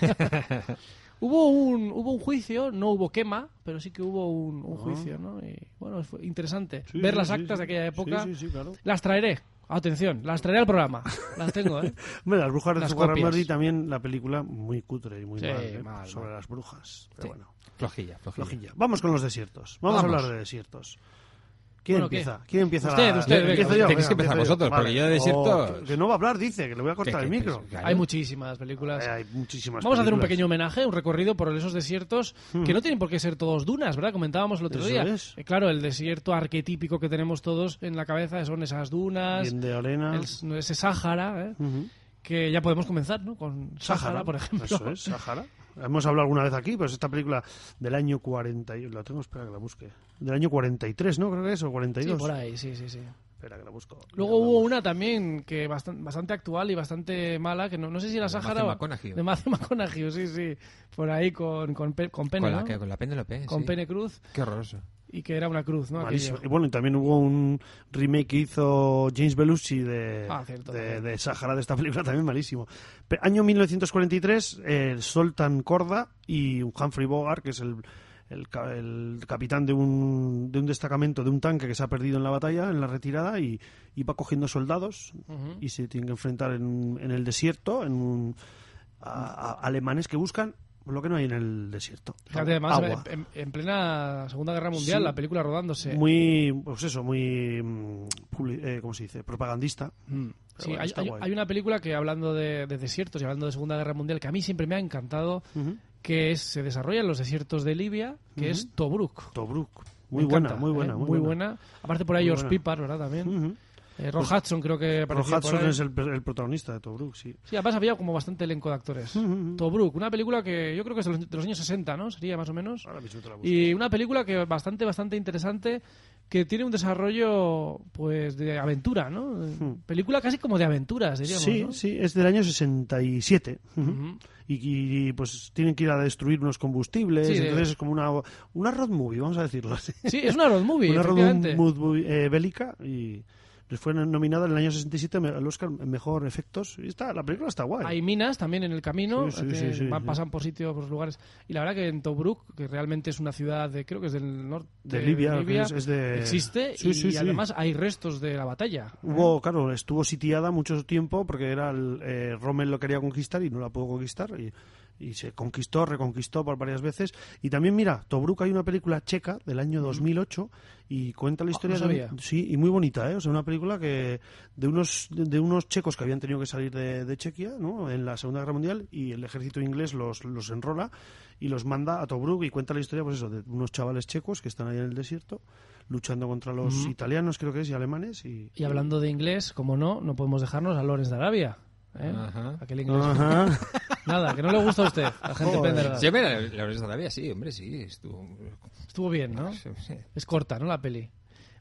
Hubo un, hubo un juicio, no hubo quema, pero sí que hubo un, un
Ah.
juicio, ¿no? Y bueno, fue interesante
Sí,
ver
sí,
las
sí,
actas
sí.
de aquella época.
Sí, sí, sí, claro.
Las traeré. Atención, las traeré al programa. Las tengo, ¿eh?
Hombre, las brujas de
Las
Zugarramurdi
copias.
también, la película muy cutre y muy
Sí,
mal, ¿eh?
mal,
sobre
mal.
las brujas. Pero
Sí.
bueno,
Flojilla, flojilla.
flojilla. Vamos con los desiertos. Vamos,
Vamos.
a hablar de desiertos. ¿Quién
Bueno, ¿qué?
empieza? ¿Quién empieza?
Usted,
la...
usted, venga,
Empiezo
usted.
yo,
Tenéis que
venga,
empezar
empiezo yo.
vosotros, porque yo de desiertos-
Oh, que no va a hablar, dice, que le voy a cortar
Que-
el
que-
micro.
pues, claro.
Hay muchísimas películas.
Eh, hay muchísimas
Vamos a hacer un
películas.
pequeño homenaje, un recorrido por esos desiertos que no tienen por qué ser todos dunas, ¿verdad? Comentábamos el otro
Eso
día.
es.
Eh, claro, el desierto arquetípico que tenemos todos en la cabeza son esas dunas,
Bien de arena.
el- ese Sáhara, ¿eh?
Ujú.
Que ya podemos comenzar, ¿no? Con Sáhara, por ejemplo.
Eso es, Sáhara. Hemos hablado alguna vez aquí, pues esta película del año cuarenta... y- La tengo, espera que la busque. Del año cuarenta y tres, ¿no? Creo que es, o cuarenta y
Sí,
dos.
por ahí, sí, sí, sí.
Espera que la busco.
Luego
Ya
hubo
vamos.
una también que bastante, bastante actual y bastante mala, que no, no sé si era
De
Sáhara
Matthew
o...
McConaughey.
De Matthew McConaughey, sí, sí. Por ahí con, con, pe- con pene,
Con la,
¿no?
que- con la Penélope,
Con
sí.
pene cruz
Qué horroroso.
y que era una cruz, ¿no?
Malísimo.
Aquello.
Y bueno, y también hubo un remake que hizo James Belushi de,
Ah, cierto,
de,
también.
de Sáhara, de esta película, también malísimo. Pe- año mil novecientos cuarenta y tres, el Soltan Korda y un Humphrey Bogart, que es el, el, ca- el capitán de un, de un destacamento, de un tanque que se ha perdido en la batalla, en la retirada, y, y va cogiendo soldados
Ujú.
y se tienen que enfrentar en, en el desierto en un- a, a alemanes que buscan lo que no hay en el desierto.
Fíjate, además,
Agua.
en, en plena Segunda Guerra Mundial,
Sí.
la película rodándose.
Muy, pues eso, muy, mm, publi- eh, ¿cómo se dice? Propagandista.
Mm.
Pero
Sí,
bueno,
hay,
está
hay-
guay.
hay una película que, hablando de, de desiertos y hablando de Segunda Guerra Mundial, que a mí siempre me ha encantado,
Ujú.
que es, se desarrolla en los desiertos de Libia, que
Ujú.
es Tobruk.
Tobruk.
Me
Muy buena,
encanta,
muy
¿eh?
buena,
Muy buena. Aparte por ahí
Muy
George
buena.
Pipar, ¿verdad? También.
Ujú.
Eh, Ron
Pues-
Hudson creo que
Ron
aparecía por
Hudson
ahí.
es el, el protagonista de Tobruk, sí.
Sí, además había como bastante elenco de actores.
Ujú.
Tobruk, una película que yo creo que es de los, de los años sesenta, ¿no? Sería más o menos.
Ahora mismo te la busco.
Y una película que bastante, bastante interesante, que tiene un desarrollo, pues, de aventura, ¿no? Película casi como de aventuras, diríamos,
Sí,
¿no?
sí, es del año sesenta y siete. Ujú.
Ujú.
Y, y, pues tienen que ir a destruir unos combustibles,
Sí, de-
entonces es como una, una road movie, vamos a decirlo así.
Sí, es una road movie,
una road
efectivamente.
movie eh, bélica y les fue nominada en el año sesenta y siete al Oscar en Mejor Efectos. Y está, la película está guay.
Hay minas también en el camino,
Sí, sí,
que
sí, sí,
van-
sí.
pasan por sitios, por lugares. Y la verdad que en Tobruk, que realmente es una ciudad de, creo que es del norte
De Libia, que es- es de-
existe
Sí,
y
sí, sí.
además hay restos de la batalla.
Hubo, claro, estuvo sitiada mucho tiempo porque era el, eh, Rommel lo quería conquistar y no la pudo conquistar y, y se conquistó, reconquistó por varias veces. Y también, mira, Tobruk, hay una película checa del año dos mil ocho y cuenta la historia
no sabía.
de, sí, y muy bonita, ¿eh? O sea, una película que de unos de, de unos checos que habían tenido que salir de, de Chequia, ¿no? En la Segunda Guerra Mundial y el ejército inglés los, los enrola y los manda a Tobruk y cuenta la historia, pues eso, de unos chavales checos que están ahí en el desierto luchando contra los
Ujú.
italianos, creo que es, y alemanes. Y,
Y hablando de inglés, como no, no podemos dejarnos a Lawrence de Arabia. ¿eh?
Ajá.
Aquel inglés.
Ajá.
Nada, que no le gusta a usted, a gente
Joder.
penderga.
Sí, mira, la verdad todavía sí, hombre, sí. Estuvo...
Estuvo bien, ¿no?
Sí, sí.
Es corta, ¿no? La peli.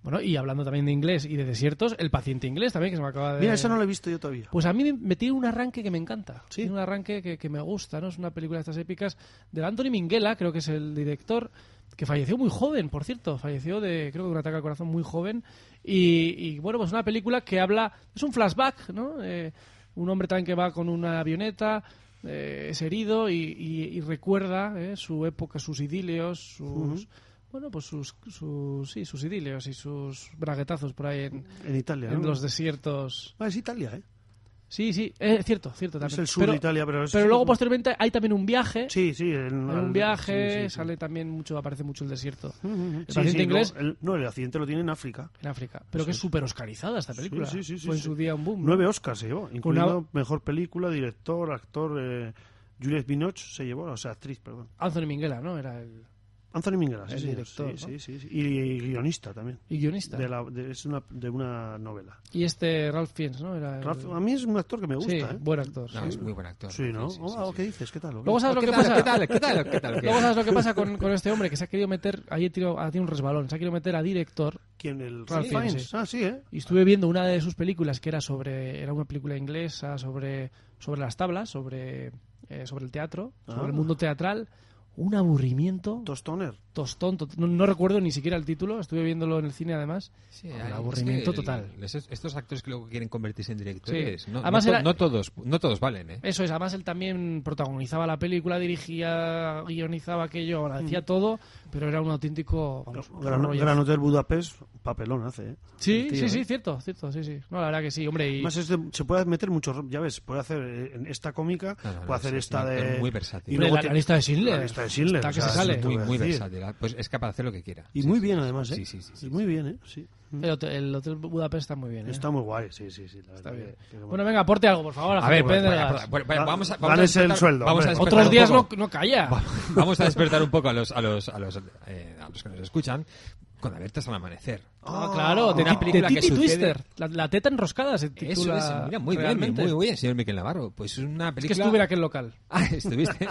Bueno, y hablando también de inglés y de desiertos, El paciente inglés también, que se me acaba de...
Mira, eso no lo he visto yo todavía.
Pues a mí me, me tiene un arranque que me encanta.
¿Sí?
Tiene un arranque que, que me gusta, ¿no? Es una película de estas épicas del Anthony Minghella, creo que es el director, que falleció muy joven, por cierto. Falleció de, creo que de un ataque al corazón muy joven. Y, y bueno, pues una película que habla... Es un flashback, ¿no? Eh, un hombre también que va con una avioneta... Eh, es herido y, y, y recuerda eh, su época, sus idilios, sus... Uh-huh. Bueno, pues sus, sus, sí, sus idilios y sus braguetazos por ahí en,
en Italia,
en
¿no?
los desiertos.
Ah, es Italia, ¿eh?
Sí, sí, es cierto, cierto también.
Es el sur
pero,
de Italia, pero... Es
pero luego
como...
posteriormente hay también un viaje.
Sí, sí. En,
en un
al,
viaje
sí, sí, sí.
sale también mucho, aparece mucho el desierto.
Uh-huh.
El
sí,
paciente
sí,
inglés...
No el, no, el accidente lo tiene en África.
En África. Pero
sí.
que es súper oscarizada esta película.
Sí, sí, sí,
Fue
sí,
en su
sí.
día un boom. ¿no?
Nueve Oscars se llevó, incluyendo
Una...
Mejor Película, Director, Actor... Eh, Juliette Binoche se llevó, o sea, actriz, perdón.
Anthony Minghella, ¿no? Era el...
Anthony Minghella, sí,
el
sí,
director,
sí,
¿no?
sí, sí, sí. Y, y guionista también.
Y guionista.
De la, de, es una, de una novela.
Y este Ralph Fiennes, ¿no? Era el...
Ralph, a mí es un actor que me gusta,
sí,
¿eh?
buen actor.
No,
sí.
es muy buen actor.
Sí, ¿no?
Sí, sí,
oh,
sí,
¿Qué
sí.
dices? ¿Qué tal?
Luego sabes lo
¿Qué
que
tal,
pasa.
¿Qué tal? ¿Qué tal? ¿Qué tal? ¿Qué?
Luego sabes lo que pasa con, con este hombre que se ha querido meter, ahí tiro, ha tenido un resbalón, se ha querido meter a director.
¿Quién? El
Ralph
Ralph
Fiennes,
Fiennes. Ah, sí, ¿eh?
Y estuve viendo una de sus películas que era sobre, era una película inglesa sobre, sobre las tablas, sobre, eh, sobre el teatro, sobre
Ah.
el mundo teatral. Un aburrimiento.
Tostoner.
Tostón, tot- no, no recuerdo ni siquiera el título, estuve viéndolo en el cine además.
Sí,
Un
hay-
aburrimiento
es que
total.
el- estos, estos actores que luego quieren convertirse en directores,
Sí.
no,
Además
no, to-
era-
no todos, no todos valen, ¿eh?
Eso es, además él también protagonizaba la película, dirigía, guionizaba aquello, hacía todo, pero era un auténtico... Vamos,
Gran,
rollazo.
Gran Hotel Budapest, papelón hace, ¿eh?
Sí,
El tío,
sí,
¿eh?
sí, cierto, cierto, sí, sí. No, la verdad que sí, hombre, y...
Además, es de- se puede meter muchos, ya ves, puede hacer eh, en esta cómica,
No, no, no,
puede hacer
es-
esta
es un actor
de...
muy versátil.
y
Hombre,
luego
la,
tiene-
la lista de Schindler.
La lista de Schindler,
Está que
o sea,
se sale.
eso te
Muy,
voy a
muy
decir.
versátil. ¿eh? Pues es capaz de hacer lo que quiera.
Y
Sí,
muy
sí,
bien,
sí.
además, ¿eh?
Sí, sí, sí, sí,
Y muy
sí.
bien, ¿eh? Sí.
El hotel, el hotel Budapest está muy bien, ¿eh?
Está muy guay, sí, sí, sí. La
Está
verdad
bien.
que- que
Bueno, venga, aporte algo, por favor.
A ver,
Jaime
pues,
Pendergast.
bueno, bueno, vamos a, vamos a
Gánese el
despertar-
sueldo,
vamos a
hombre.
despertar
Otros
un
días
poco.
no, no calla.
Vamos a despertar un poco a los, a los, a los, eh, a los que nos escuchan con Alertas al Amanecer.
Ah, claro, de,
una
Titi-
película
de
que
Titi
sucede-
Twister. La, la teta enroscada se
Eso
titula.
es, mira, muy bien,
realmente.
muy bien, señor Miquel Navarro. Pues es una
Es que
película...
estuve en aquel local.
Ah, estuviste.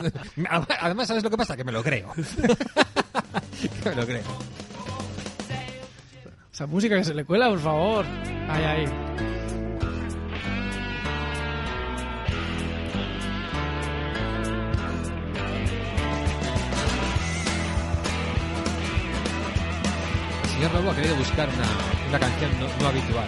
Además, ¿sabes lo que pasa? Que me lo creo. Que me lo creo.
Esa música que se le cuela, por favor. Ay, ay.
El señor Lobo ha querido buscar una, una canción no, no habitual.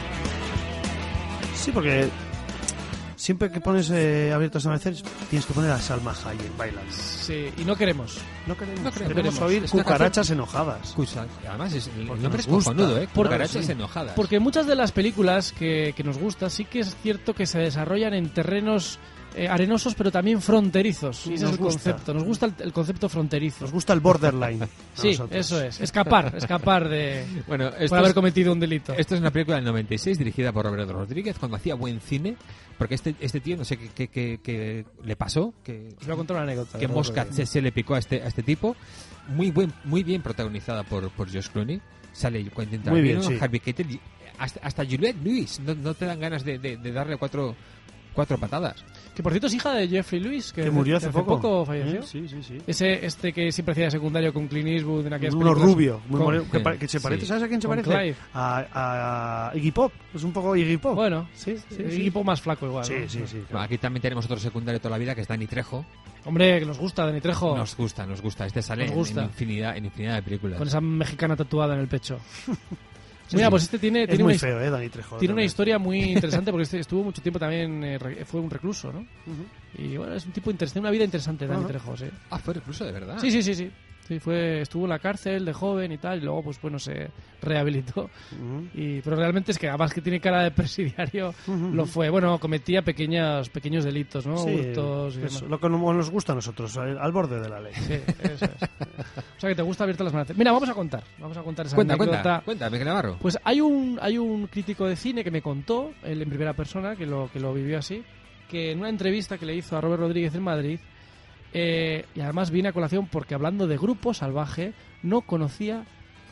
¿no?
Sí, porque siempre que pones eh, Abiertos a Amanecer tienes que poner a Salma Hayek bailando.
Sí, y no queremos.
No queremos,
No queremos.
queremos oír
Es una
cucarachas enojadas.
Escucha, además, es, el
Porque
nombre es
nos gusta.
cojonudo, ¿eh?
Porque-
Cucarachas
sí.
enojadas.
Porque muchas de las películas que, que nos gustan sí que es cierto que se desarrollan en terrenos eh, arenosos, pero también fronterizos. Y ese
Nos
es el
gusta.
concepto. Nos gusta el, el concepto fronterizo.
Nos gusta el borderline. a
Sí,
nosotros.
eso es. Escapar, escapar de...
Bueno,
por
esto
haber
es,
cometido un delito.
esto es una película del noventa y seis dirigida por Roberto Rodríguez cuando hacía buen cine. Porque este, este tío, no sé qué, qué, qué- qué le pasó, que,
Os voy a contar una anécdota.
qué
de
mosca
Robert.
se, se le picó a este, a este tipo. Muy buen, muy bien protagonizada por, por Josh Clooney. Sale Quentin
Muy bien,
Tarantino,
sí.
Harvey Keitel, y hasta, hasta Juliette Lewis. No, no te dan ganas de, de- de darle cuatro, cuatro patadas.
Que por cierto es hija de Jeffrey Lewis, que,
Que murió hace poco.
falleció.
¿Eh? Sí, sí, sí.
Ese, este que siempre hacía de secundario con Clint Eastwood en aquellas
Uno
películas.
rubio, muy
Con-
moreno, que,
sí,
pa- que se parece,
sí.
¿sabes a quién se
Con
parece?
Clive.
A, a Iggy Pop, es un poco Iggy Pop.
Bueno,
sí, sí,
el
sí.
equipo más flaco igual.
Sí,
¿no?
sí, sí.
Bueno, aquí también tenemos otro secundario toda la vida que es Dani Trejo.
Hombre, que nos gusta, Dani Trejo.
Nos gusta, nos gusta. Este sale
Nos
en-
gusta.
En, infinidad, en infinidad de películas.
Con esa mexicana tatuada en el pecho. Mira, pues este tiene,
Es
tiene,
muy
una, his-
feo, ¿eh, Dani Trejo?
tiene una
también.
historia muy interesante porque este estuvo mucho tiempo también, eh, re- fue un recluso, ¿no?
Ujú.
Y bueno, es un tipo interesante, una vida interesante, Dani
Ajá.
Trejo, sí.
Ah, fue recluso de verdad.
Sí, sí, sí, sí. Sí, fue, estuvo en la cárcel de joven y tal, y luego, pues bueno, se rehabilitó.
Ujú.
Y, pero realmente es que, además que tiene cara de presidiario,
Ujú.
lo fue. Bueno, cometía pequeños, pequeños delitos, ¿no?
Sí,
Hurtos y
eso,
demás.
lo que no- nos gusta a nosotros, al, al borde de la ley.
Sí, eso es. O sea que te gusta abierto las manos. Mira, vamos a contar. Vamos a contar esa
Cuenta,
anécdota.
cuenta, cuenta, Miguel Navarro.
Pues hay un, hay un crítico de cine que me contó, él en primera persona, que lo, que lo vivió así, que en una entrevista que le hizo a Robert Rodríguez en Madrid, eh, y además viene a colación porque hablando de Grupo Salvaje, no conocía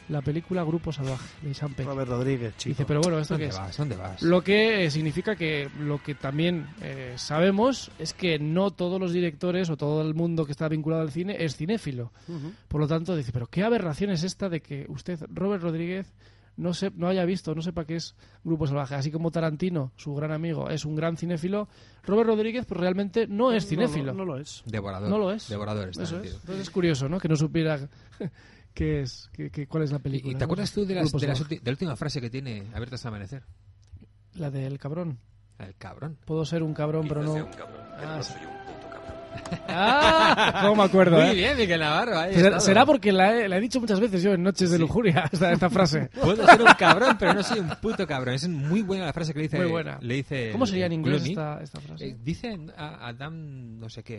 la película Grupo Salvaje de Sean Penn.
Robert Rodríguez, chico.
Dice, pero bueno, ¿esto
¿Dónde
qué es?
vas? ¿Dónde vas?
Lo que eh, significa que lo que también eh, sabemos es que no todos los directores o todo el mundo que está vinculado al cine es cinéfilo.
Uh-huh.
Por lo tanto, dice, pero qué aberración es esta de que usted, Robert Rodríguez, no se, no haya visto, no sepa qué es Grupo Salvaje. Así como Tarantino, su gran amigo, es un gran cinéfilo, Robert Rodríguez pues realmente no es cinéfilo.
No, no, no lo es.
Devorador.
No lo es.
Devorador está
Eso
metido.
es. Entonces es curioso, ¿no? Que no supiera qué es, qué, qué- cuál es la película.
¿Y te
¿no?
acuerdas tú de, las,
Grupo
de, las
Salvaje.
ulti- de la última frase que tiene Abierto hasta amanecer?
La del cabrón.
El cabrón.
Puedo ser un cabrón, pero no...
Quizás sea un cabrón, pero
Ah,
no
sí.
soy un puto cabrón.
¡Ah! ¿Cómo me acuerdo,
Muy
eh?
bien, Miguel Navarro. ahí
Será,
estado.
será porque la he, la he dicho muchas veces yo en Noches de Lujuria, esta, esta frase.
Puedo ser un cabrón, pero no soy un puto cabrón. Es muy buena la frase que le dice.
Muy buena.
Le dice
¿Cómo sería en inglés
Clooney.
esta, esta frase?
Eh, dice a, a Dam no sé qué.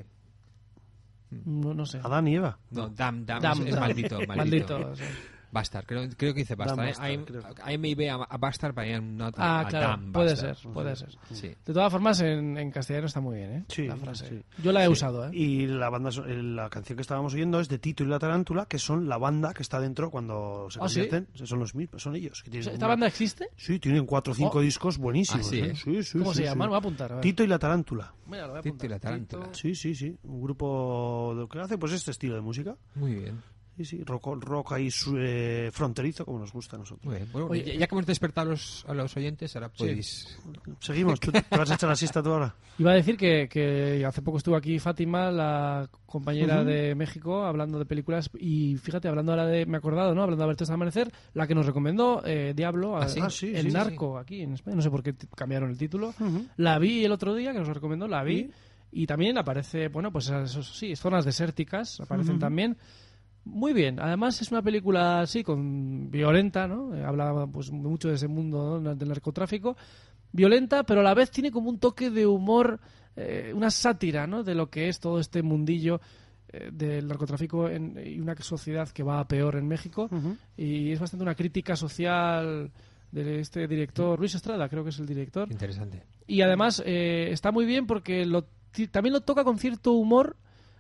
No, no sé.
Adán y Eva.
No, Dam, Dam,
Dam,
es, es
Dam.
maldito, maldito.
Maldito, sí.
Bastard, creo, creo que dice Bastard.
Dam
I,
Bastard,
I,
creo.
I may be a, a Bastard, but I am not
Ah,
a
claro,
Dam
puede
Bastard.
ser, puede ser.
Sí.
De todas formas, en, en castellano está muy bien, ¿eh?
Sí,
la frase.
sí.
Yo la he
Sí.
usado, ¿eh?
Y la banda, so- eh, la canción que estábamos oyendo es de Tito y la Tarántula, que son la banda que está dentro cuando se
¿Ah, sí?
convierten. Son los mismos, son ellos. Que tienen
¿Esta
una-
banda existe?
Sí, tienen cuatro o cinco
Oh.
discos buenísimos.
Ah, sí,
¿eh?
¿eh?
Sí, sí,
¿Cómo
sí,
se
sí.
llama? Me voy a apuntar. A ver.
Tito y la Tarántula.
Mira, lo voy a
Tito
apuntar.
y la tarántula.
Tito.
Sí, sí, sí. Un grupo de- que hace pues este estilo de música.
Muy bien.
Sí, sí. Rock, rock ahí su- eh, fronterizo, como nos gusta a nosotros.
Muy bien. Bueno,
Oye,
ya, ya que hemos despertado a los, a los oyentes, ahora podéis.
Seguimos. ¿Tú te vas a echar la siesta tú ahora?
Iba a decir que, que hace poco estuvo aquí Fátima, la compañera
Ujú.
de México, hablando de películas. Y fíjate, hablando ahora de. Me he acordado, ¿no? Hablando de Abierto hasta amanecer, la que nos recomendó eh, Diablo,
Ah,
a-
sí.
Ah, sí,
el
sí, sí,
narco, aquí en España. No sé por qué t- cambiaron el título.
Ujú.
La vi el otro día, que nos recomendó, la vi.
¿Y?
Y también aparece, bueno, pues esos, sí, zonas desérticas aparecen
Ujú.
también. Muy bien. Además es una película así, con violenta, ¿no? Eh, Habla pues mucho de ese mundo, ¿no? Del narcotráfico. Violenta, pero a la vez tiene como un toque de humor, eh, una sátira, ¿no? De lo que es todo este mundillo eh, del narcotráfico en, y una sociedad que va a peor en México.
Ujú.
Y es bastante una crítica social de este director, Luis Estrada, creo que es el director.
Interesante.
Y además eh, está muy bien porque lo, ti- también lo toca con cierto humor,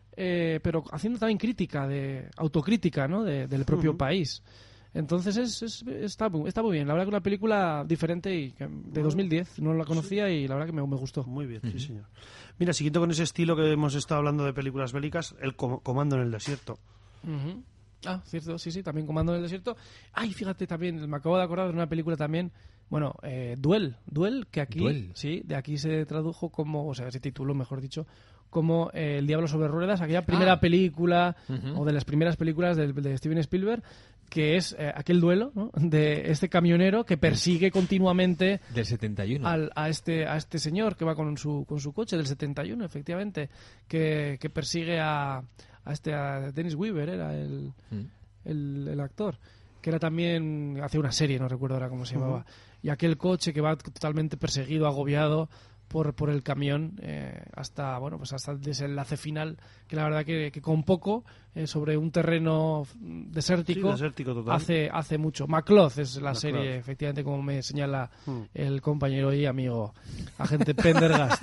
eh, pero haciendo también crítica, de autocrítica, ¿no? de- del propio
Ujú.
país. Entonces es, es- está, muy- está muy bien. La verdad que una película diferente y que- de dos mil diez. No la conocía y la verdad que me, me gustó.
Muy bien, sí, señor. Mira, siguiendo con ese estilo que hemos estado hablando de películas bélicas, el com- Comando en el Desierto.
Ujú. Ah, cierto, sí, sí, también Comando en el Desierto. Ay, fíjate también, me acabo de acordar de una película también, bueno, eh, Duel, Duel, que aquí,
Duel.
sí, de aquí se tradujo como, o sea, se tituló, mejor dicho, como eh, El Diablo sobre Ruedas, aquella primera
Ah.
película,
Ujú.
o de las primeras películas de, de Steven Spielberg, que es eh, aquel duelo, ¿no? De este camionero que persigue continuamente
Del setenta y uno.
al, a este a este señor que va con su con su coche del setenta y uno, efectivamente, que, que persigue a, a este a Dennis Weaver, era el,
Mm.
el, el actor, que era también hace una serie, no recuerdo ahora cómo se llamaba, y aquel coche que va totalmente perseguido, agobiado por, por el camión eh, hasta bueno pues hasta el desenlace final, que la verdad que, que con poco eh, sobre un terreno desértico,
Sí, desértico total.
hace hace mucho. Macloth es la
Macloth.
serie, efectivamente, como me señala
Mm.
el compañero y amigo agente Pendergast.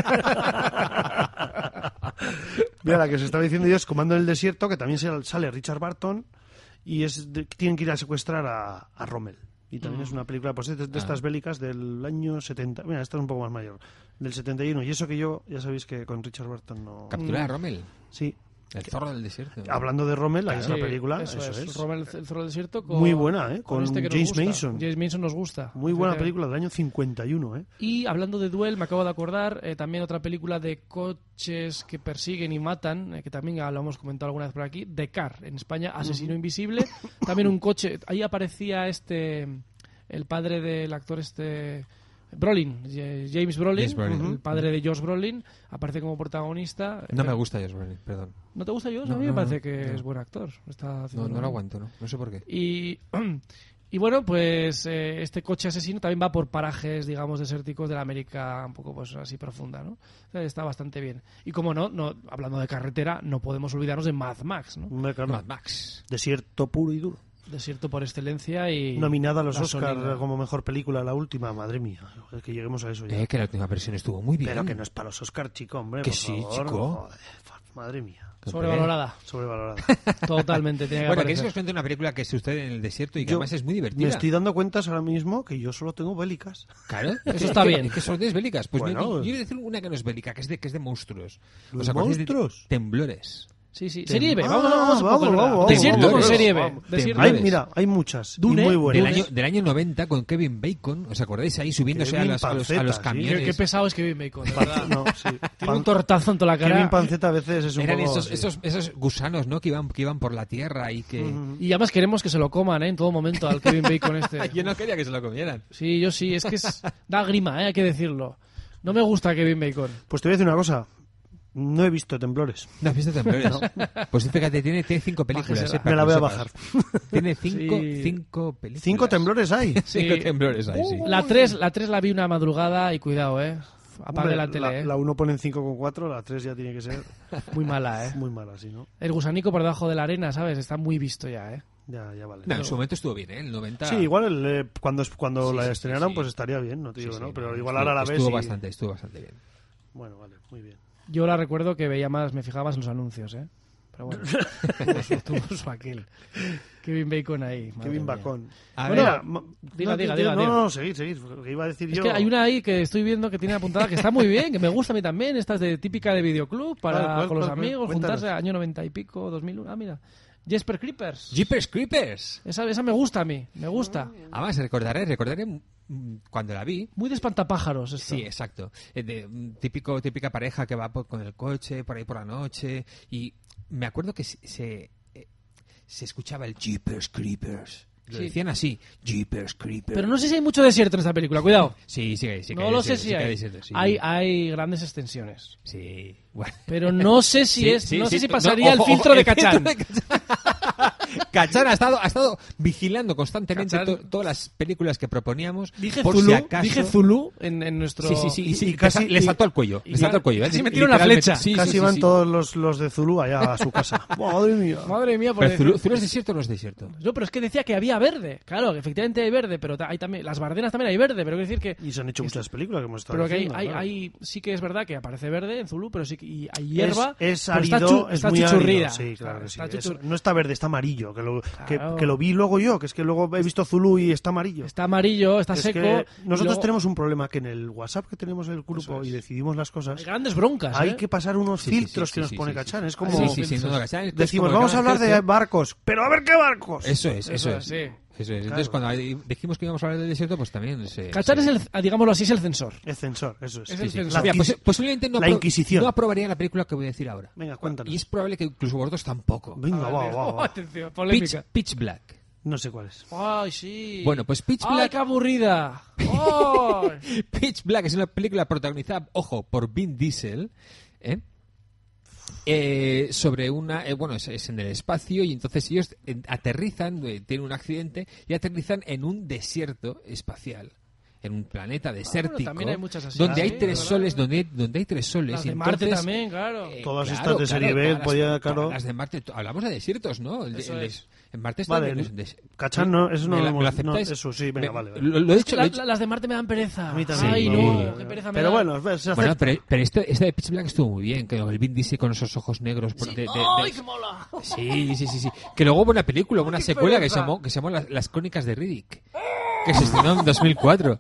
Mira, la que os estaba diciendo yo es Comando en el Desierto, que también se- sale Richard Barton y es de- tienen que ir a secuestrar a, a Rommel. Y también es una película pues, de, de estas
Ah.
bélicas del año setenta. Mira, esta es un poco más mayor. Del setenta y uno. Y eso que yo, ya sabéis que con Richard Barton no...
Capturar a Rommel.
Sí.
El zorro del desierto.
Hablando de Rommel, hay
Sí,
otra película.
eso,
Eso,
es,
es.
Rommel, el Zorro del Desierto con,
Muy buena, ¿eh? Con
este que nos
James
gusta.
Mason.
James Mason nos gusta.
Muy buena
Efectivamente.
película del año cincuenta y uno, ¿eh?
Y hablando de Duel, me acabo de acordar eh, también otra película de coches que persiguen y matan, eh, que también ya lo hemos comentado alguna vez por aquí, The Car, en España, Asesino Invisible. También un coche, ahí aparecía este, el padre del actor este... Brolin, eh, James Brolin,
James Brolin.
el padre de Josh Brolin, aparece como protagonista.
No
Eh,
me gusta Josh Brolin, perdón.
¿No te gusta Josh?
No,
a mí me
no,
parece
no,
que
no.
es buen actor. Está
No,
haciendo
no lo aguanto, ¿no? No sé por qué.
y, y bueno, pues eh, este coche asesino también va por parajes, digamos, desérticos de la América un poco pues así profunda, ¿no? O sea, está bastante bien. Y como no, no, hablando de carretera, no podemos olvidarnos de Mad Max, ¿no?
Hombre, claro.
Mad Max.
Desierto puro y duro.
Desierto por excelencia y...
Nominada a los
la
Oscars
Sony-
como mejor película, la última, madre mía. Es que lleguemos a eso ya.
Eh, que la última versión estuvo muy bien.
Pero que no es para los Oscars, chico, hombre.
Que
por
sí,
favor.
chico.
Joder, por Madre mía.
Sobrevalorada.
Sobrevalorada.
Totalmente. Tiene que
Bueno,
aparecer.
¿queréis que os cuente una película que sucede en el desierto y que
Yo
además es muy divertida?
Me estoy dando cuenta ahora mismo que yo solo tengo bélicas.
Claro,
Eso está
que-
bien.
Que son de bélicas. Pues
Bueno,
yo, yo
pues-
voy a decir una que no es bélica, que es de, que es de monstruos.
¿Los
¿Os acordáis de
monstruos?
Temblores?
Sí, sí.
Tem-
Serie B.
Ah,
Vamos, vamos, un poco,
vamos,
es verdad.
vamos,
Desierto
vamos,
con
vamos,
serie B.
vamos.
Desierto.
Temblores.
Hay, mira, hay muchas.
Dune,
y muy
Del
buenas.
año, del año noventa con Kevin Bacon, ¿os acordáis ahí subiéndose a
Kevin
los, a, los, a
Panceta,
los
sí.
camiones?
Qué, qué pesado es Kevin Bacon, de verdad.
No, sí.
Tiene un
Pan-
tortazo en toda la cara.
Kevin Panceta a veces es un
Eran
poco...
esos,
sí.
esos, esos gusanos, ¿no? Que iban, que iban por la tierra y que...
Ujú.
Y además queremos que se lo coman, ¿eh? En todo momento al Kevin Bacon este.
Yo no quería que se lo comieran.
Sí, yo sí. Es que es... da grima, ¿eh? Hay que decirlo. No me gusta Kevin Bacon.
Pues te voy a decir una cosa. No he visto Temblores.
¿No has visto Temblores? Pues fíjate, tiene, tiene cinco películas.
Bájesela.
eh, para
Me la
que
voy a
lo sepas.
bajar.
Tiene cinco,
Sí.
cinco películas.
Cinco temblores hay.
Cinco
Sí.
temblores ahí, sí.
La tres la, tres la vi una madrugada y cuidado, ¿eh? Apague
Hombre,
la tele, ¿eh?
La uno pone en cinco coma cuatro, la tres ya tiene que ser
Muy mala, ¿eh?
muy mala, ¿sí, no?
El gusanico por debajo de la arena, ¿sabes? Está muy visto ya, ¿eh?
Ya, ya vale.
No, en su momento estuvo bien, ¿eh? El noventa...
Sí, igual el, eh, cuando, cuando
Sí,
la
sí, sí,
estrenaron,
sí.
pues estaría bien, no te
Sí,
digo,
sí,
¿no? Pero
no,
igual
estuvo-
ahora la ves
Estuvo
y-
bastante, estuvo bastante bien.
Bueno, vale, muy bien.
Yo la recuerdo que veía más, me fijaba más en los anuncios, ¿eh? Pero bueno, tuvo su- tuvo su aquel. Kevin Bacon ahí. madre
Kevin
mía.
Bacon.
A
Bueno,
ver,
mira, ma-
diga,
no,
diga,
no,
diga,
no,
diga.
no, seguid, seguid. Lo que iba a decir
Es
yo...
que hay una ahí que estoy viendo que tiene apuntada que está muy bien, que me gusta a mí también. Esta es de típica de videoclub para
¿Cuál, cuál,
con los
cuál, cuál?
amigos,
Cuéntanos.
juntarse año noventa y pico, dos mil uno. Ah, mira. Jesper Creepers.
Jeepers Creepers.
Esa, esa me gusta a mí, me gusta.
Además, recordaré, recordaré mm, cuando la vi.
Muy de espantapájaros esto.
Sí, exacto. Eh, de, mm, típico, típica pareja que va por- con el coche por ahí por la noche. Y me acuerdo que se, se, eh, se escuchaba el Jeepers Creepers. Lo
Sí.
decían así, Jeepers Creepers.
Pero no sé si hay mucho desierto en esta película, cuidado.
Sí, sí, que hay, sí. que
No
hay
lo sé
desierto,
si
sí que
hay.
desierto, sí.
Hay, hay grandes extensiones.
Sí, bueno.
Pero no sé si
Sí,
es,
sí,
no
sí,
sé si
no,
pasaría
ojo,
el filtro
ojo,
de
el
Cachán.
filtro de Cachán. Cachán ha estado, ha estado vigilando constantemente
Cachán.
to- todas las películas que proponíamos.
Dije
por
Zulu,
si acaso...
dije Zulu en, en nuestro...
Sí, sí, sí. Y, sí,
y casi-
le saltó al cuello.
y
Le saltó al cuello. ¿eh?
casi me tiró una
Literalmente.
flecha.
Sí, sí,
Casi
sí,
van
sí.
todos los, los de Zulu allá a su casa. Madre mía.
Madre mía, por
Pero Zulu,
decir-
Zulu es desierto o no es desierto.
No, pero es que decía que había verde. Claro, que efectivamente hay verde, pero ta- hay también las Bardenas también hay verde, pero quiero decir que
Y se han hecho muchas películas que hemos estado
pero que hay,
diciendo,
hay,
claro.
hay- sí que es verdad que aparece verde en Zulu, pero sí que y hay hierba.
Es, es
pero
árido,
está, chu-
es
está
muy
chuchurrida.
árido. Sí, claro que sí.
Está
Es-
chuchur-
no está verde, está amarillo. Que lo,
Claro.
que, que lo vi luego yo, que es que luego he visto Zulu y está amarillo.
está amarillo, está
Es
seco.
que
y
nosotros
luego
tenemos un problema que en el WhatsApp que tenemos el grupo
Eso es.
y decidimos las cosas,
hay grandes broncas.
hay
¿eh?
que pasar unos
Sí, sí,
filtros
sí,
que
sí,
nos
sí,
pone
sí,
Cachán.
sí.
Es como
Sí, sí, sí, no, Cachán, esto es
decimos,
como el
vamos a
Canal
hablar de
trece.
barcos, pero a ver qué barcos.
Eso es, eso,
Eso
es.
sí.
Eso es. Entonces, cuando hay- dijimos que íbamos a hablar del desierto, pues también se...
Cachán
se-
es el, digámoslo así, es el censor.
El censor, eso es.
Es
Sí,
el
sí.
censor.
La
Mira, pues,
inquis-
posiblemente no,
la
apro-
Inquisición.
no aprobaría la película que voy a decir ahora.
Venga, cuéntanos.
Y es probable que incluso vosotros tampoco.
Venga, va, va, va.
Atención,
Pitch,
polémica.
Pitch Black.
No sé cuál es.
Ay, sí.
Bueno, pues Pitch
¡Ay,
Black...
qué aburrida! ¡Ay!
Pitch Black es una película protagonizada, ojo, por Vin Diesel, ¿eh? Eh, sobre una... eh, bueno, es, es en el espacio y entonces ellos eh, aterrizan, eh, tienen un accidente y aterrizan en un desierto espacial. En un planeta desértico.
también hay muchas así,
donde
¿sí?
hay tres
¿verdad?
soles, donde hay, donde hay tres soles.
Las
y
de Marte
entonces,
también, claro.
eh,
Todas
claro,
estas de serie
claro,
B,
todas las-
podía,
todas
claro.
las de Marte, to- hablamos de desiertos, ¿no? El de-
Eso
el de-
es.
En Marte está
Vale,
lleno de- de-
Cachán, no, eso no
¿Me
lo
la- me
hemos-
lo aceptáis?
no, eso sí, venga,
Me-
vale, vale.
Lo, lo he
Es que
dicho, lo
la-
he dicho-
la- las de Marte me dan pereza.
A mí también.
Ay,
Sí.
no, qué pereza me
Pero
da.
bueno, se
Bueno,
acepta.
pero, pero este, este de Pitch Black estuvo muy bien, que el Vin Diesel con esos ojos negros. por- de- de- de-
¡Ay, qué mola!
Sí, sí, sí, sí. Que luego hubo una película, hubo una
qué
secuela que se
pereza!
llamó, que se llamó Las, Las Crónicas de Riddick, que se estrenó en dos mil cuatro.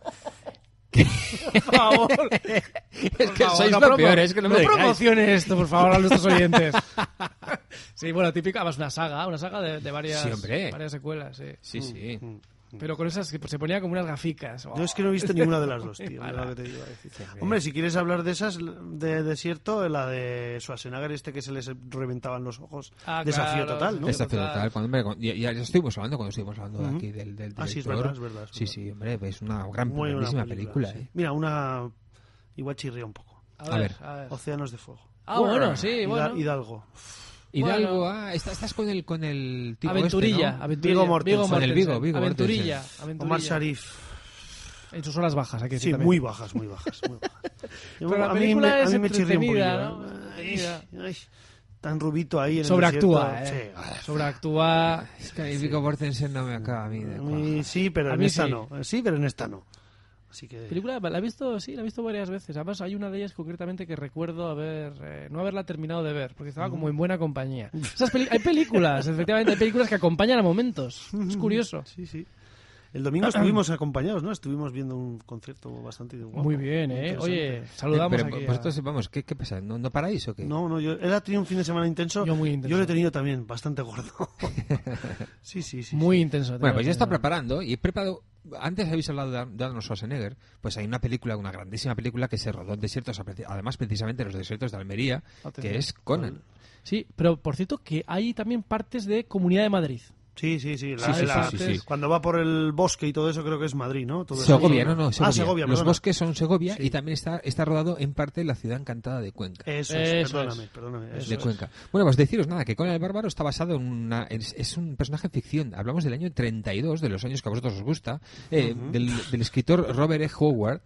Por favor.
Es que
Por favor,
sois
no
lo
promo-
peor, es que no me digáis.
promocione esto, por favor, a nuestros oyentes. Sí, bueno, típica, además una saga, una saga de, de varias,
Sí, hombre.
varias secuelas, sí.
Sí, sí.
Mm.
Pero con esas que se ponía como unas gaficas.
Yo es que no he visto ninguna de las dos, tío.
Muy
es
mala.
lo que te iba a decir. Hombre, si quieres hablar de esas de desierto, la de Schwarzenegger este que se les reventaban los ojos.
Ah,
Desafío
claro,
total, ¿no?
sí.
Desafío
total.
total. Cuando, hombre, cuando- ya, ya estuvimos hablando cuando estuvimos hablando
Ujú.
aquí del, del
Ah, sí, es
director.
verdad, es verdad, es
Sí,
verdad.
sí, hombre, es una gran,
Muy buena
grandísima película.
sí.
¿eh?
Mira, una... Igual chirría un poco.
A ver, a ver.
Océanos de Fuego.
Ah, bueno, sí,
Hida-
bueno.
Hidalgo.
Hidalgo,
Bueno.
ah, estás, estás con el con el tipo
Aventurilla,
este, ¿no?
aventurilla.
Viggo Mortensen.
Con el Viggo, Viggo
Aventurilla,
Mortensen.
aventurilla.
Omar Sharif.
En sus horas bajas, hay que decir
Sí,
también.
muy bajas, muy bajas. Muy bajas.
Pero la
a mí
película
me, a
es
mí me chirría un poquillo.
entretenida,
¿eh?
¿no?
Ay,
Entretenida.
ay, tan rubito ahí en el
Sobreactúa,
desierto.
¿eh?
Sí.
Sobreactúa.
Es que el Viggo Mortensen no me acaba a mí de
A
cuajar.
mí sí, pero
A
en
mí
esta
sí.
no. Sí, pero en esta no. Así que...
Película, la he visto, sí, la he visto varias veces. Además, hay una de ellas concretamente que recuerdo haber, eh, no haberla terminado de ver, porque estaba como en buena compañía. Esas peli- hay películas, efectivamente, hay películas que acompañan a momentos. Es curioso.
Sí, sí. El domingo estuvimos acompañados, ¿no? Estuvimos viendo un concierto bastante guapo.
Muy bien, ¿eh?
Interesante.
Oye, saludamos
Pero
aquí a-
vosotros, vamos, ¿qué, qué pasa? ¿No, ¿No paráis o qué?
No, no, yo él ha tenido un fin de semana intenso.
Yo muy intenso.
Yo lo he tenido también bastante gordo. sí, sí, sí.
Muy
sí.
intenso.
Bueno, pues
ya
yo estaba preparando y he preparado. Antes habéis hablado de Arnold Schwarzenegger, pues hay una película, una grandísima película que se rodó en desiertos, además precisamente en los desiertos de Almería,
Atención.
que es Conan.
Sí, pero por cierto que hay también partes de Comunidad de Madrid.
Sí, sí, sí. La-
Sí, sí,
la-
sí, sí, sí.
Cuando va por el bosque y todo eso, creo que es Madrid, ¿no? Todo eso.
Segovia, no, no, Segovia.
Ah, Segovia,
Los
perdona.
bosques son Segovia
Sí.
y también está, está rodado en parte en la ciudad encantada de Cuenca.
Eso es,
Eso
perdóname,
es.
perdóname.
Eso
eso
de
es.
Cuenca. Bueno, pues deciros nada, que Conan el Bárbaro está basado en una... Es, es un personaje de ficción. Hablamos del año treinta y dos, de los años que a vosotros os gusta, eh, del, del escritor Robert E. Howard.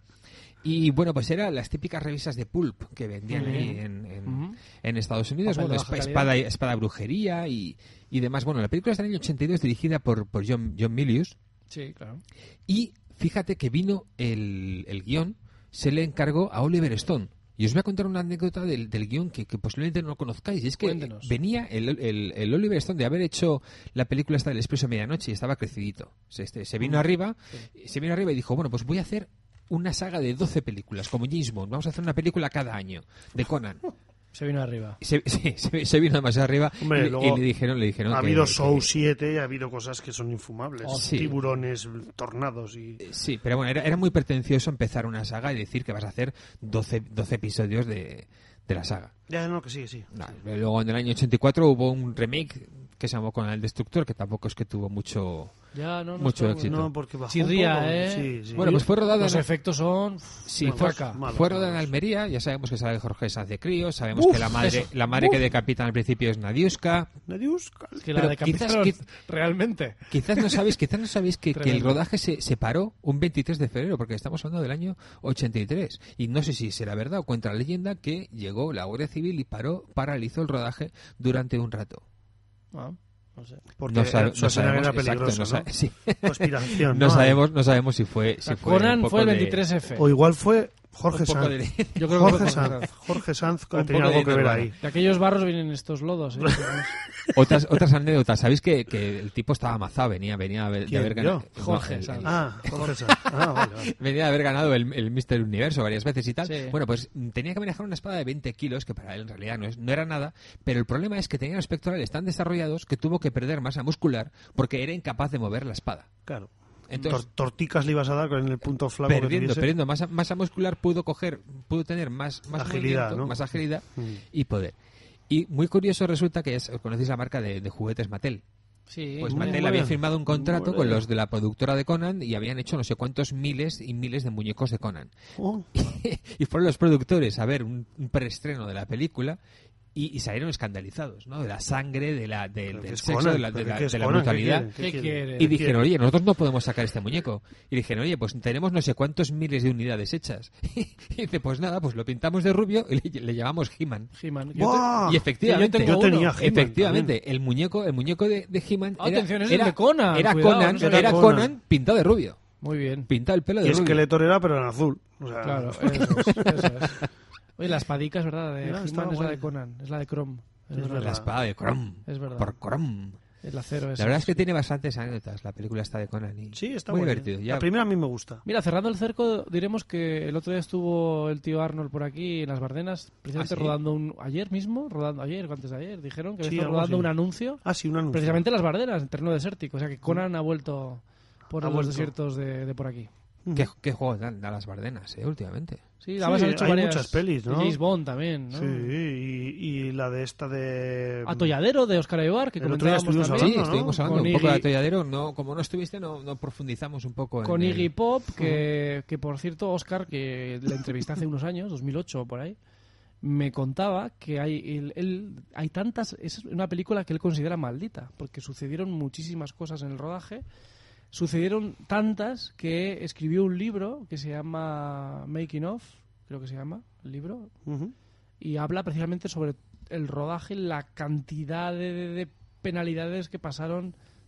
Y bueno, pues eran las típicas revistas de pulp que vendían
Muy
ahí
bien.
en, en,
Ujú.
en Estados Unidos.
Papel de
Bueno,
baja
espa-
calidad.
espada, espada brujería y, y demás. Bueno, la película es del año ochenta y dos, dirigida por, por John, John Milius.
Sí, claro.
Y fíjate que vino el, el guión, se le encargó a Oliver Stone. Y os voy a contar una anécdota del, del guión que, que posiblemente no lo conozcáis. Y es que
Cuéntenos.
venía el, el, el Oliver Stone de haber hecho la película esta del Expreso de Medianoche y estaba crecidito. Se, este, se vino arriba, se vino arriba y dijo, bueno, pues voy a hacer una saga de doce películas, como James Bond. Vamos a hacer una película cada año de Conan.
Se vino arriba.
Se, sí, se, se vino demasiado arriba
Hombre,
y,
luego
y le dijeron, le dijeron
Ha
que-
habido
que-
Show siete y ha habido cosas que son infumables.
Oh, sí.
Tiburones, tornados y...
Sí, pero bueno, era, era muy pretencioso empezar una saga y decir que vas a hacer doce, doce episodios de, de la saga.
Ya, no, que sí, sí.
No, luego en el año ochenta y cuatro hubo un remake que se llamó Conan el Destructor, que tampoco es que tuvo mucho...
Ya, no, no
Mucho
está-
éxito.
No, porque bajó
Chirría,
un poco.
¿eh?
Sí, sí.
Bueno, pues fue rodada
Los
en-
efectos son...
Sí,
Una
fue,
caca.
Malos,
fue rodada en
malos.
Almería, ya sabemos que sale Jorge Sanz de Crío, sabemos
Uf,
que la madre,
eso.
la madre
Uf.
que decapitan al principio es Nadiuska.
Nadiuska.
Que la
Pero
de
quizás-
Capitán
quiz-
realmente.
Quizás no sabéis, quizás no sabéis que, que el
Tremendo.
rodaje se, se paró un veintitrés de febrero, porque estamos hablando del año ochenta y tres. Y no sé si será verdad o cuenta la leyenda que llegó la Guardia Civil y paró, paralizó el rodaje durante un rato.
Ah, no sé.
Porque
No, sabe-
eso
no
era
sabemos, exacto,
peligroso,
no,
¿no?
sa- sí.
Conspiración,
No
¿no?
sabemos, no sabemos si fue,
O
si
sea,
fue un
Conan
poco
fue el
de-
veintitrés F.
O igual fue Jorge
un poco
Sanz.
de-
Yo creo que fue
Jorge
Jorge
Sanz.
Sanz.
Jorge Sanz
Un
tenía
poco
algo
de
que ver
Nirvana.
ahí.
De aquellos barros vienen estos lodos. ¿eh?
otras otras anécdotas. ¿Sabéis que, que el tipo estaba amazado? Venía, venía de haber, de
¿Quién?
haber ganado.
¿Yo?
Jorge
el-
Sanz.
el-
Ah, Jorge Sanz. Ah, vale, vale.
Venía de haber ganado el, el míster Universo varias veces y tal.
Sí.
Bueno, pues mm, tenía que manejar una espada de veinte kilos, que para él en realidad no, es, no era nada, pero el problema es que tenía los pectorales tan desarrollados que tuvo que perder masa muscular porque era incapaz de mover la espada.
Claro.
Entonces,
Tor- torticas le ibas a dar con el punto flaco que
perdiendo,
tuviese.
perdiendo masa, masa muscular pudo coger, pudo tener más, más
Agilidad,
movimiento,
¿no?
más agilidad
Mm.
y poder. Y muy curioso resulta que es, conocéis la marca de, de juguetes Mattel.
Sí,
Pues
muy
Mattel
buena.
había firmado un contrato
Muy
con
buena.
los de la productora de Conan y habían hecho no sé cuántos miles y miles de muñecos de Conan.
Oh,
Y fueron los productores a ver un, un preestreno de la película y, y salieron escandalizados, ¿no? De la sangre, de la, de-
¿pero qué
del
es
sexo,
Conan?
de la, de
¿Pero
la-
qué es
de la
Conan? ¿Qué
brutalidad.
quieren?
¿Qué
quieren?
quiere?
Y dijeron, oye, nosotros no podemos sacar este muñeco. Y dijeron, oye, pues tenemos no sé cuántos miles de unidades hechas. Y dice, pues nada, pues lo pintamos de rubio y le, le llamamos He-Man.
He-Man. Yo te-
¡Buah!
Y efectivamente,
yo tengo
yo tenía
uno.
He-Man
efectivamente,
también.
el muñeco, el muñeco de, de He-Man
Ah,
era,
atención, es el
era,
de Conan,
era
cuidado,
Conan,
no sabía.
era
Conan.
Conan pintado de rubio.
Muy bien.
Pintado el pelo de
Y
rubio.
Skeletor era, pero en azul. O sea,
Claro, eso es, eso es. Oye, la espadica es verdad, de
Mira,
He-Man
estaba
es la
guay.
de Conan, es la de Chrome. Es
Es
verdad.
La espada de Crom.
Es verdad.
Por Crom.
El acero es.
La verdad es que tiene bastantes anécdotas la película esta de Conan. Y
Sí, está
muy
guay,
divertido.
¿eh?
Ya-
La primera a mí me gusta.
Mira, cerrando el cerco, diremos que el otro día estuvo el tío Arnold por aquí en las Bardenas, precisamente
¿Ah, sí?
rodando un. Ayer mismo, rodando ayer o antes de ayer, dijeron que
Sí,
había estado
algo
rodando
así.
un anuncio.
Ah, sí, un anuncio.
Precisamente en las Bardenas, en terreno desértico. O sea que Conan ha vuelto por
Ha
los
vuelto.
desiertos de, de por aquí.
¿Qué, qué juegos dan, dan las Bardenas, eh, últimamente?
Sí,
Sí,
además han hecho
hay
varias.
muchas pelis, ¿no?
James Bond también, ¿no?
Sí, y, y la de esta de...
Atolladero de Oscar Aybar, que
El otro día
comentábamos
estuvimos
también.
Sí,
¿no?
estuvimos hablando
Con
un poco de
Iggy-
Atolladero. No, como no estuviste, no, no profundizamos un poco en
Con
el-
Iggy Pop, que, que por cierto, Oscar, que le entrevisté hace unos años, dos mil ocho o por ahí, me contaba que hay, él, él- hay tantas... Es una película que él considera maldita, porque sucedieron muchísimas cosas en el rodaje. Sucedieron tantas que escribió un libro que se llama Making Of, creo que se llama el libro,
Ujú.
y habla precisamente sobre el rodaje, la cantidad de, de- de penalidades que pasaron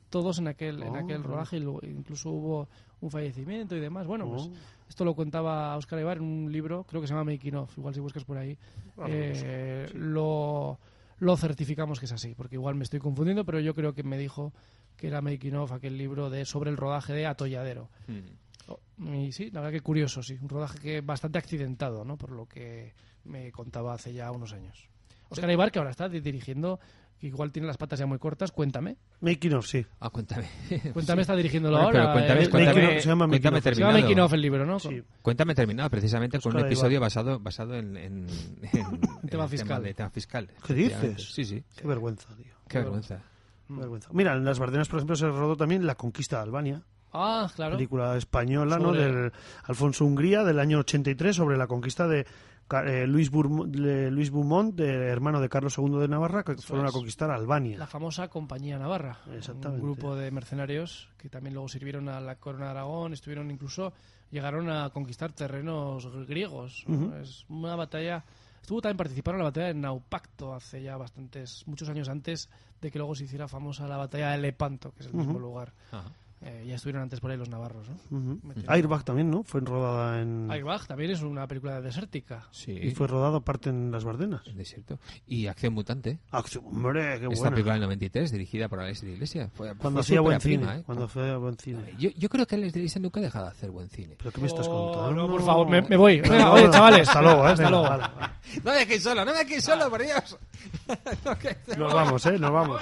todos en aquel, en
Oh,
aquel
oh.
rodaje, y luego incluso hubo un fallecimiento y demás. Bueno, pues
Oh.
esto lo contaba Óscar Aybar en un libro, creo que se llama Making Of, igual si buscas por ahí,
Ah,
eh,
sí.
lo, lo certificamos que es así, porque igual me estoy confundiendo, pero yo creo que me dijo que era Making Of, aquel libro de sobre el rodaje de Atolladero.
Mm.
Oh, y sí, la verdad que curioso, sí, un rodaje que bastante accidentado, ¿no? Por lo que me contaba hace ya unos años. Óscar Aybar, que ahora está di- dirigiendo, que igual tiene las patas ya muy cortas, cuéntame.
Making of, sí.
Ah, cuéntame.
Cuéntame, está dirigiéndolo
Bueno, pero
ahora.
cuéntame,
eh,
cuéntame,
Making of, se llama Making
cuéntame
of.
se llama
terminado.
Making Of el libro, ¿no?
Sí.
Cuéntame terminado, precisamente con un
Óscar
episodio
Aybar.
basado basado en, en, en, en
tema
el
fiscal.
de tema fiscal.
¿Qué
efectivamente.
dices?
Sí, sí.
Qué vergüenza, tío.
Qué vergüenza.
Qué vergüenza. Mira, en Las Bardenas, por ejemplo, se rodó también La Conquista de Albania.
Ah, claro.
Película española, ¿no?
Sobre-
Del Alfonso Hungría, del año ochenta y tres, sobre la conquista de Ca- eh, Luis, Bourm- de Luis Beaumont, de, hermano de Carlos segundo de Navarra, que fueron
es.
a conquistar Albania.
La famosa Compañía Navarra.
Exactamente.
Un grupo de mercenarios que también luego sirvieron a la Corona de Aragón, estuvieron incluso, llegaron a conquistar terrenos griegos, ¿no?
Ujú.
Es una batalla. Estuvo también participaron en la batalla de Naupacto hace ya bastantes, muchos años antes de que luego se hiciera famosa la batalla de Lepanto, que es el mismo
Ujú.
lugar.
Ajá.
Eh, ya estuvieron antes por ahí los navarros, ¿no?
Ujú.
Metidos.
Airbag también, ¿no? Fue rodada en...
Airbag también es una película desértica.
Sí.
Y fue rodado aparte en Las Bardenas.
Es cierto. Y Acción Mutante.
Acción, hombre, qué
Esta
buena.
película del noventa y tres, dirigida por Alex de la Iglesia. Fue,
Cuando
fue
hacía buen
súper
cine.
prima, ¿eh?
Cuando hacía buen cine.
Yo, yo creo que Alex de la Iglesia nunca ha dejado de hacer buen cine.
¿Pero qué me estás
Oh,
contando?
no, por favor, me, me voy.
No,
Venga,
no,
oye,
no,
chavales.
Hasta luego, ¿eh?
Hasta
Venga,
luego.
vale, vale.
No me dejéis solo, no me dejéis solo, por Dios.
Nos vamos, ¿eh? Nos vamos.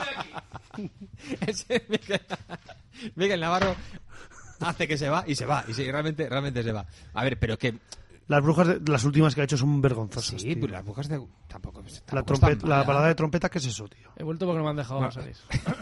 Ese Miguel, Miguel Navarro hace que se va y se va. Y sí, realmente, realmente se va. A ver, pero que...
Las brujas, de- las últimas que ha hecho son vergonzosas.
Sí,
tío.
pero las brujas de... Tampoco,
La,
tampoco es
trompet-
tan
la
mala.
balada de trompeta, ¿qué es eso, tío?
He vuelto porque no me han dejado
Bueno.
salir.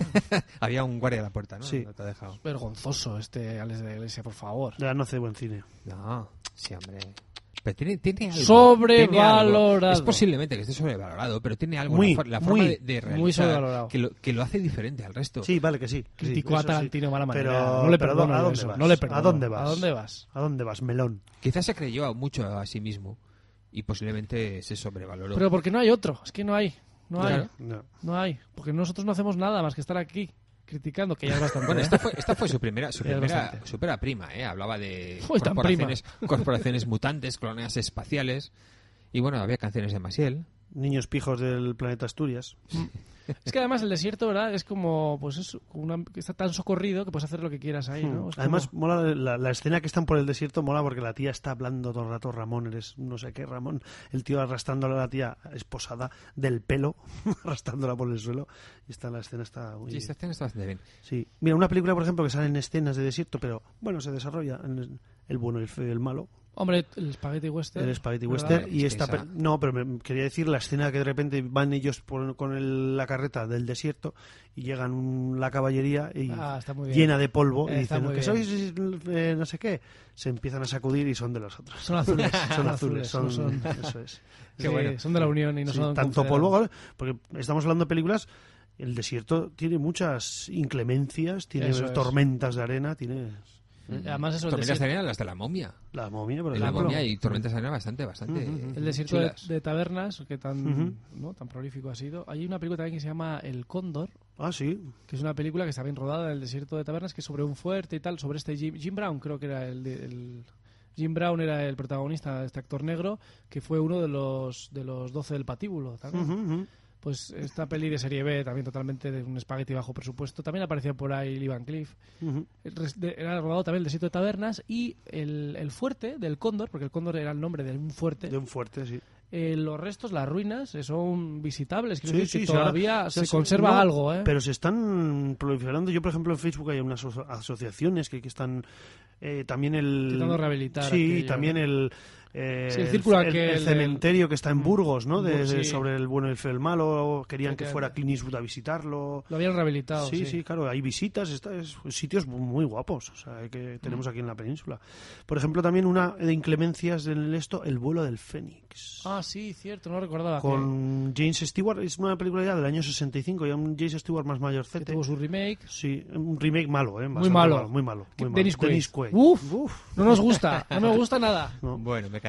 Había un guardia a la puerta, ¿no?
Sí.
No te ha dejado.
Vergonzoso este Alex de la Iglesia, por favor.
Ya no hace buen cine.
No, sí, hombre. Pero tiene, tiene algo.
Sobrevalorado.
tiene algo. Es posiblemente que esté sobrevalorado, pero tiene algo.
Muy,
la, for- la forma
muy,
de, de realizar
muy sobrevalorado.
que lo, que lo hace diferente al resto.
Sí, vale, que sí. que sí,
Criticó a
eso sí.
Tarantino de mala manera.
Pero,
no le
pero
perdono
¿a
yo
dónde
eso.
vas?
No le
¿A
perdono.
dónde vas?
¿A dónde vas?
¿A dónde vas, melón?
Quizás se creyó mucho a sí mismo y posiblemente se sobrevaloró.
Pero porque no hay otro. Es que no hay. No
Claro.
hay.
No.
No hay. Porque nosotros no hacemos nada más que estar aquí criticando, que ya es bastante.
Bueno,
¿eh?
esta fue, esta fue su primera, su
Ya es
primera,
bastante.
su primera prima, ¿eh? Hablaba de
Uy, tan
corporaciones, corporaciones mutantes, colonias espaciales. Y bueno, había canciones de Maciel.
Niños pijos del planeta Asturias.
Es que además el desierto, ¿verdad? Es como, pues es una, está tan socorrido que puedes hacer lo que quieras ahí, ¿no? Es
Además,
como-
mola la, la escena que están por el desierto, mola porque la tía está hablando todo el rato, Ramón, eres no sé qué, Ramón. El tío arrastrándola a la tía esposada del pelo, arrastrándola por el suelo. Y está la escena, está muy
Sí, esta escena está bastante bien.
Sí. Mira, una película, por ejemplo, que sale en escenas de desierto, pero bueno, se desarrolla en el, el bueno, el feo y el malo,
Hombre, el Spaghetti Western.
el Spaghetti
¿verdad?
Western. Y
Es que
esta.
esa-
pe- No, pero me, quería decir la escena que de repente van ellos por- con el- la carreta del desierto y llegan un- la caballería y
Ah, está muy bien.
llena de polvo y
Está
dicen
muy
que
bien.
sois eh, no sé qué. Se empiezan a sacudir y son de los otros.
Son azules.
Son azules, son,
no son.
eso es.
Sí,
bueno.
son de la Unión y no
Sí,
son
tanto
confederados.
polvo, ¿vale? Porque estamos hablando de películas. El desierto tiene muchas inclemencias, tiene
Eso es.
tormentas de arena, tiene
Además, eso, el
Tormentas de
desierto,
arena, las de la momia.
la momia, por
En la
ejemplo.
momia y tormentas de arena bastante, bastante.
Ujú.
el desierto de,
chulas.
de tabernas, que tan,
Ujú.
¿no? tan prolífico ha sido. Hay una película también que se llama El Cóndor,
Ah, sí.
que es una película que está bien rodada en el desierto de tabernas, que es sobre un fuerte y tal, sobre este Jim, Jim Brown, creo que era el, de- el- Jim Brown era el protagonista, este actor negro, que fue uno de los de los doce del patíbulo también.
Ujú, ujú.
Pues esta peli de serie B, también totalmente de un espagueti bajo presupuesto, también aparecía por ahí Lee Van Cleef.
Ujú.
El res- de- Era rodado también el desierto de tabernas y el, el fuerte del Cóndor, porque el Cóndor era el nombre de un fuerte.
De un fuerte, sí.
Eh, los restos, las ruinas, eh, son visitables. Quiero
Sí,
decir
sí,
que
sí, ahora-
todavía
o sea,
se
sí,
conserva
no,
algo, ¿eh?
Pero se están proliferando. Yo, por ejemplo, en Facebook hay unas aso- asociaciones que, que están eh, también el...
Intentando rehabilitar
Sí,
aquello,
también
¿no?
el... eh,
Sí, el círculo
el,
aquel
el
del-
cementerio que está en Burgos, ¿no? De,
Bur-
de-
sí.
sobre el bueno, el feo, el malo. Querían que
Efectivamente.
fuera Clint Eastwood a visitarlo.
Lo habían rehabilitado.
Sí,
Sí,
sí, claro, hay visitas, está, es- sitios muy guapos, o sea, que tenemos aquí en la península. Por ejemplo, también una de inclemencias en esto, El vuelo del Fénix.
Ah, sí, cierto, no recordaba. que-
Con James Stewart, es una película ya del año sesenta y cinco, ya un James Stewart más
que
mayorcete.
tuvo su remake.
Sí, un remake malo, ¿eh?
Muy
Bastante
malo.
Muy malo.
Que-
Muy malo.
Dennis Quaid.
Dennis Quaid.
Uf, no nos gusta, no me gusta nada.
No.
Bueno, me callo.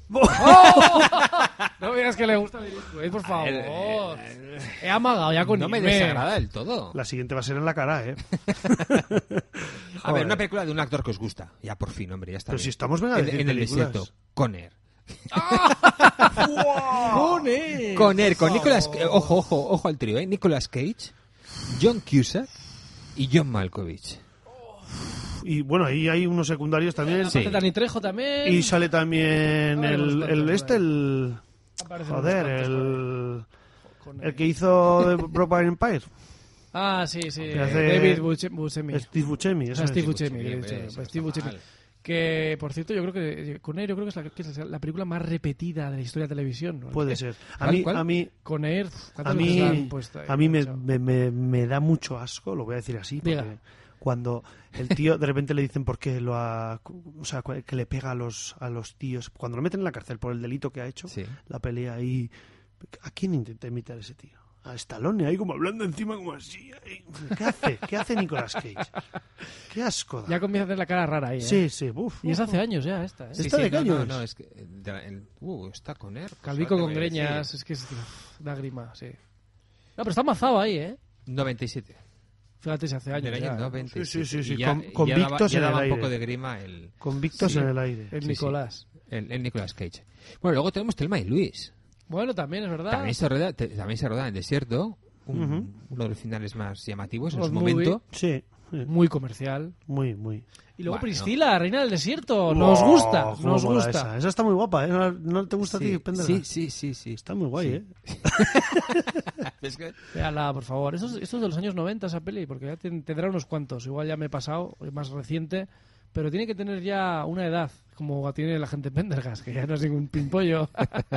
¡Oh! No me digas que le gusta Dennis Quaid, por favor. He amagado ya con
No me
irme.
desagrada del todo.
La siguiente va a ser en la cara, ¿eh?
A ver, una película de un actor que os gusta. Ya por fin, hombre, ya está
Pero
bien.
si estamos, venga a
en,
decir
en el
películas.
desierto, Conner.
¡Con él!
Conner, con
Por
Nicolas...
favor.
Ojo, ojo, ojo al trío, ¿eh? Nicolas Cage, John Cusack y John Malkovich.
Y bueno, ahí hay unos secundarios también.
Sí.
Aparece Dani Trejo también.
Y sale también
Hay unos
el,
cuantos
el
por
este,
ahí.
el...
Aparecen
Joder,
unos cuantos
el...
con
El
él.
que hizo Brokeback Empire.
Ah, sí, sí.
Que hace-
David Buche- Buscemi.
Steve Buscemi.
O
eso
sea,
es.
Steve
Buscemi,
Buscemi. que le he
hombre,
dicho.
eso
Pues
está
Steve Buscemi.
mal.
Que, por cierto, yo creo que con él yo creo que es, la, que es la película más repetida de la historia de la televisión, ¿no?
Puede ser. A
¿Cuál,
mí,
cuál?
a mí,
Con él,
a
¿cuántas veces la han
mí,
puesto ahí?
a mí me,
Macho?
me, me, me da mucho asco, lo voy a decir así, porque
Diga.
cuando el tío de repente le dicen por qué lo ha, o sea, que le pega a los a los tíos, cuando lo meten en la cárcel por el delito que ha hecho,
Sí.
la pelea ahí, ¿a quién intenta imitar ese tío? A Stallone, ahí como hablando encima como así. ahí. ¿Qué hace? ¿Qué hace Nicolas Cage? Qué asco da.
Ya comienza a hacer la cara rara ahí, ¿eh?
Sí, sí, uf.
Y es
uf,
hace
uf.
años ya esta, ¿eh?
Sí. ¿Esta de qué
no,
año
no,
es?
no, es que... de la- el- uh, está Conner. pues
Calvico
ahora
con
te voy a decir.
greñas, es que es da grima, sí. No, pero está amazado ahí, ¿eh?
noventa y siete.
Fíjate si hace años
Del
ya,
año
¿eh?
noventa y
Sí, sí,
siete.
sí, sí,
Y ya-
con-
y ya
convictos
daba, ya
en el
daba un
aire.
poco de grima el,
Convictos
Sí.
en el aire.
El
Sí,
Nicolás.
el, el Nicolas Cage. Bueno, luego tenemos Thelma y Luis.
Bueno, también es verdad.
También se roda, te- también se roda en el desierto. Un-
Ujú.
Uno de los finales más llamativos en
Road
su
movie.
momento.
Sí, sí,
Muy comercial.
muy, muy.
Y luego
Bueno.
Priscila, reina del desierto. Nos
Wow,
gusta,
cómo
nos
mola
gusta.
Esa. Esa está muy guapa, ¿eh? ¿No, no te gusta a ti,
Sí,
Pendergast?
sí, sí, sí, sí.
Está muy guay,
Sí.
¿eh?
Es que-
Véala, por favor. Esto es, esto es de los años noventa, esa peli, porque ya ten- tendrá unos cuantos. Igual ya me he pasado, es más reciente. Pero tiene que tener ya una edad, como tiene la gente Pendergast, que ya no es ningún pimpollo.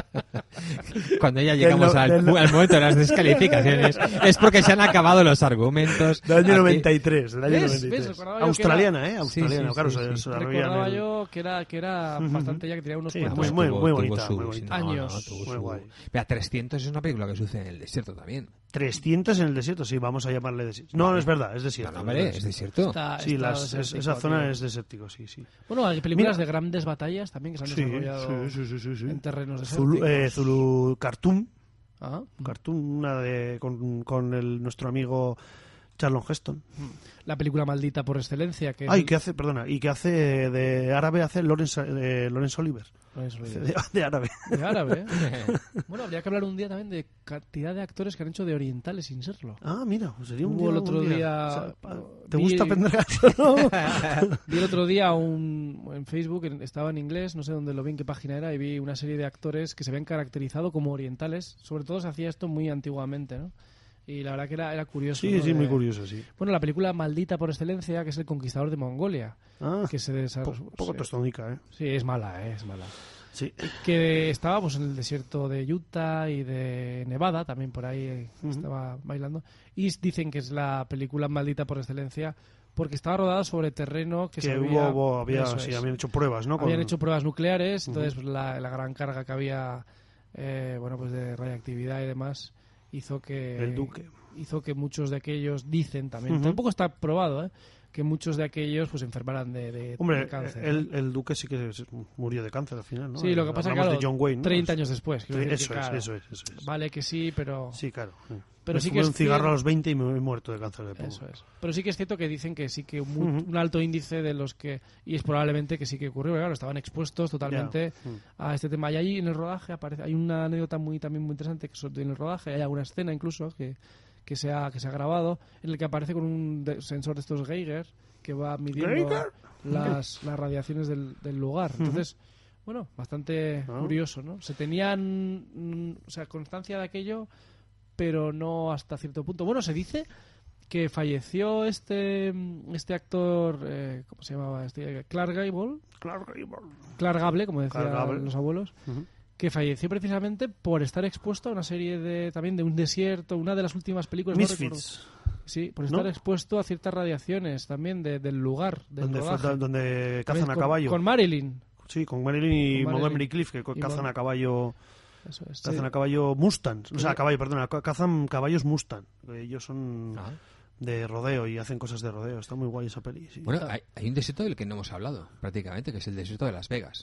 Cuando ya llegamos
no-
al,
del no-
al momento de las descalificaciones, es porque se han acabado los argumentos.
Del año
Aquí-
noventa y tres. Del año
¿Ves?
noventa y
¿Ves?
tres.
Recordaba yo que
Australiana, ¿eh?
Sí,
Australiana,
sí,
claro.
sí,
se-
sí.
se desarrolla en
Recordaba
el-
yo que era, que era
Ujú.
bastante ya, que tenía unos
Sí,
cuantos
muy, muy, muy
tuvo
bonita,
su-
muy bonita.
no, no,
Años.
tuvo
Muy
su-
guay.
Vea, trescientos es una película que sucede en el desierto también.
trescientos en el desierto, sí, vamos a llamarle desierto. No, no es verdad, es
No,
desierto.
no, hombre, es desierto.
Está-
Sí,
está
las- es-
desértico,
esa zona
tío.
es desértico, sí, sí.
Bueno, hay películas
Mira.
de grandes batallas también que se han
Sí,
desarrollado
sí, sí, sí, sí.
en terrenos
Zulu,
desérticos.
eh, Zulu Cartoon,
Ah,
Cartoon, una de con, con el, nuestro amigo Charlton Heston.
la película maldita por excelencia. Que es
Ay,
el-
que hace, perdona, y que hace de árabe hace Lawrence, eh, Lawrence Oliver.
No es ruido.
De, de árabe.
De árabe, ¿eh? Bueno, habría que hablar un día también de cantidad de actores que han hecho de orientales sin serlo.
Ah, mira, pues sería un
Hubo
día.
el
un
otro día-
O sea, pa- ¿Te
vi-
gusta Pendergast o no?
Vi el otro día un, en Facebook, en- estaba en inglés, no sé dónde lo vi, en qué página era, y vi una serie de actores que se habían caracterizado como orientales. Sobre todo se hacía esto muy antiguamente, ¿no? Y la verdad que era, era curioso.
Sí,
¿no?
sí,
De-
muy curioso, sí.
Bueno, la película maldita por excelencia, que es El Conquistador de Mongolia,
Ah,
que se
po-
desarrolló...
poco tostonica, ¿eh?
Sí, es mala, ¿eh? Es mala.
Sí.
Que estaba pues, en el desierto de Utah y de Nevada, también por ahí eh,
Ujú.
estaba bailando. Y dicen que es la película maldita por excelencia porque estaba rodada sobre terreno que,
Que
se
hubo,
había,
hubo- había,
eso
sí,
es.
habían hecho pruebas, ¿no?
Habían
Con-
hecho pruebas nucleares,
Ujú.
entonces pues, la, la gran carga que había eh, bueno pues de radiactividad y demás hizo que
El Duque.
hizo que muchos de aquellos dicen también,
Ujú.
tampoco está probado, ¿eh? Que muchos de aquellos pues enfermaran de, de,
Hombre,
de cáncer.
el, el Duque sí que se- murió de cáncer al final, ¿no?
Sí, lo que pasa es que
Hablamos
claro,
de John Wayne, ¿no?
treinta años después. quiero decir
Eso
que,
es,
claro,
eso es, eso es.
Vale que sí, pero
Sí, claro. sí.
Pero
Me
sí que
fumé
es
un cigarro
cier-
a los veinte y me he muerto de cáncer de pulmón.
eso es. Pero sí que es cierto que dicen que sí que mu-
Ujú.
un alto índice de los que y es probablemente que sí que ocurrió, claro, estaban expuestos totalmente
Ya. Mm.
a este tema. Y ahí en el rodaje aparece hay una anécdota muy también muy interesante que sobre- en el rodaje hay alguna escena incluso que que se ha que se ha grabado en el que aparece con un de- sensor de estos Geiger que va midiendo
¿Geiger?
las, las radiaciones del, del lugar. Entonces, bueno, bastante
Ah.
curioso, ¿no? Se tenían, mm, o sea, constancia de aquello, pero no hasta cierto punto. Bueno, se dice que falleció este este actor, eh, ¿cómo se llamaba? Este, Clark Gable,
Clark Gable.
Clark Gable, como decían
Clark Gable.
los abuelos,
Ujú.
que falleció precisamente por estar expuesto a una serie de también de un desierto, una de las últimas películas, no recuerdo.
Misfits.
Sí, por
¿No?
estar expuesto a ciertas radiaciones también de- del lugar, del
Donde,
rodaje.
fue- donde cazan
También
a
con-
caballo.
Con Marilyn.
Sí, con Marilyn y
Con Marilyn.
Montgomery Cliff, que co-
Y
cazan
Mon-
a caballo.
Eso es.
Cazan
sí.
a caballo Mustang. O sea,
Sí.
a caballo, perdona, ca- cazan caballos Mustang. Ellos son
Ah.
de rodeo y hacen cosas de rodeo. Está muy guay esa peli. Sí.
Bueno, hay, hay un desierto del que no hemos hablado prácticamente, que es el desierto de Las Vegas.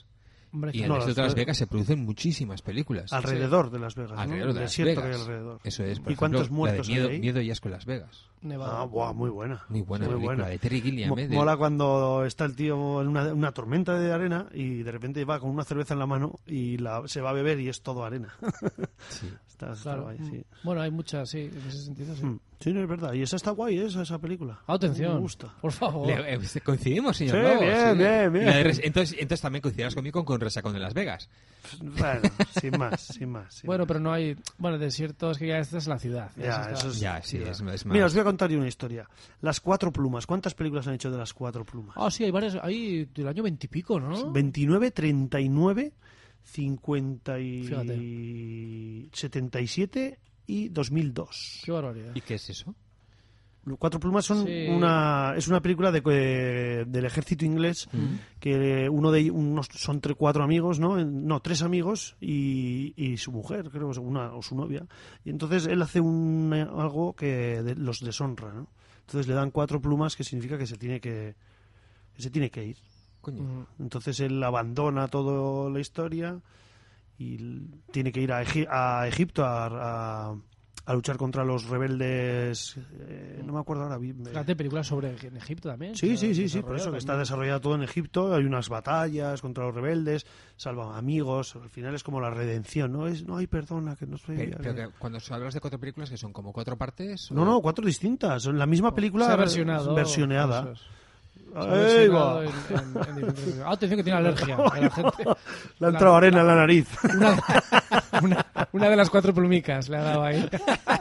Hombre,
Y en
No,
el desierto de
Las
Las Vegas se producen muchísimas películas.
Alrededor de Las Vegas, ¿no?
Alrededor de
El
Las
desierto
Vegas.
que hay alrededor.
Eso es, por
¿Y cuántos
ejemplo,
muertos
la de miedo,
hay ahí?
Miedo y Asco en Las Vegas.
Nevado.
Ah, buah, muy buena.
Muy buena
Muy
película,
buena.
de Terry Gilliam.
Mo-
¿eh? De-
Mola cuando está el tío en una, una tormenta de arena y de repente va con una cerveza en la mano y la, se va a beber y es todo arena.
Sí.
está, está
Claro.
guay, sí.
Bueno, hay muchas, sí, en ese sentido, sí.
Mm. Sí, no es verdad. Y esa está guay, ¿eh? esa, esa película.
Atención.
Me gusta.
Por favor.
Le- eh, coincidimos, señor
Sí,
Lobo,
bien, bien, bien.
Y la de Res- entonces, entonces también coincidirás conmigo con Resacón de Las Vegas.
Bueno, sin más, sin más. sin
Bueno,
más.
pero no hay... Bueno, desierto es que ya esta es la ciudad.
Ya,
Esa está-
eso es-
Ya, sí, es, es más...
Mira, os voy a contar yo una historia. Las cuatro plumas. ¿Cuántas películas han hecho de las cuatro plumas?
Ah, sí, hay varias... Hay del año veintipico, ¿no?
veintinueve, treinta y nueve, cincuenta y
Fíjate.
setenta y siete y dos mil dos.
Qué barbaridad.
¿Y qué es eso?
Cuatro plumas son
Sí.
una es una película de, eh, del ejército inglés que uno de ellos- unos son tres cuatro amigos, no no tres amigos y, y su mujer, creo, una o su novia, y entonces él hace un algo que de- los deshonra, ¿no? Entonces le dan cuatro plumas, que significa que se tiene que, que se tiene que ir.
Coño.
Mm.
Entonces él abandona toda la historia y l- tiene que ir a, Egi- a Egipto a, a- a luchar contra los rebeldes. eh, no me acuerdo ahora. vi- me-
Fíjate, películas sobre en Egipto también.
Sí,
se ha
sí, sí, sí, por eso
desarrollado
que está
también.
desarrollado todo en Egipto. Hay unas batallas contra los rebeldes, salvan amigos. Al final es como la redención, ¿no? Es, no hay perdona, que no soy.
Pero, pero que cuando hablas de cuatro películas, que son como cuatro partes...
No,
o-
no, cuatro distintas. Son la misma película
Se ha versionado.
versioneada.
Eso es. Se ha
Ahí
versionado
va.
en- en- en diferentes- Ah, atención que tiene alergia. a la gente.
Le ha entrado arena en la nariz.
Una, una- una de las cuatro plumicas le ha dado ahí.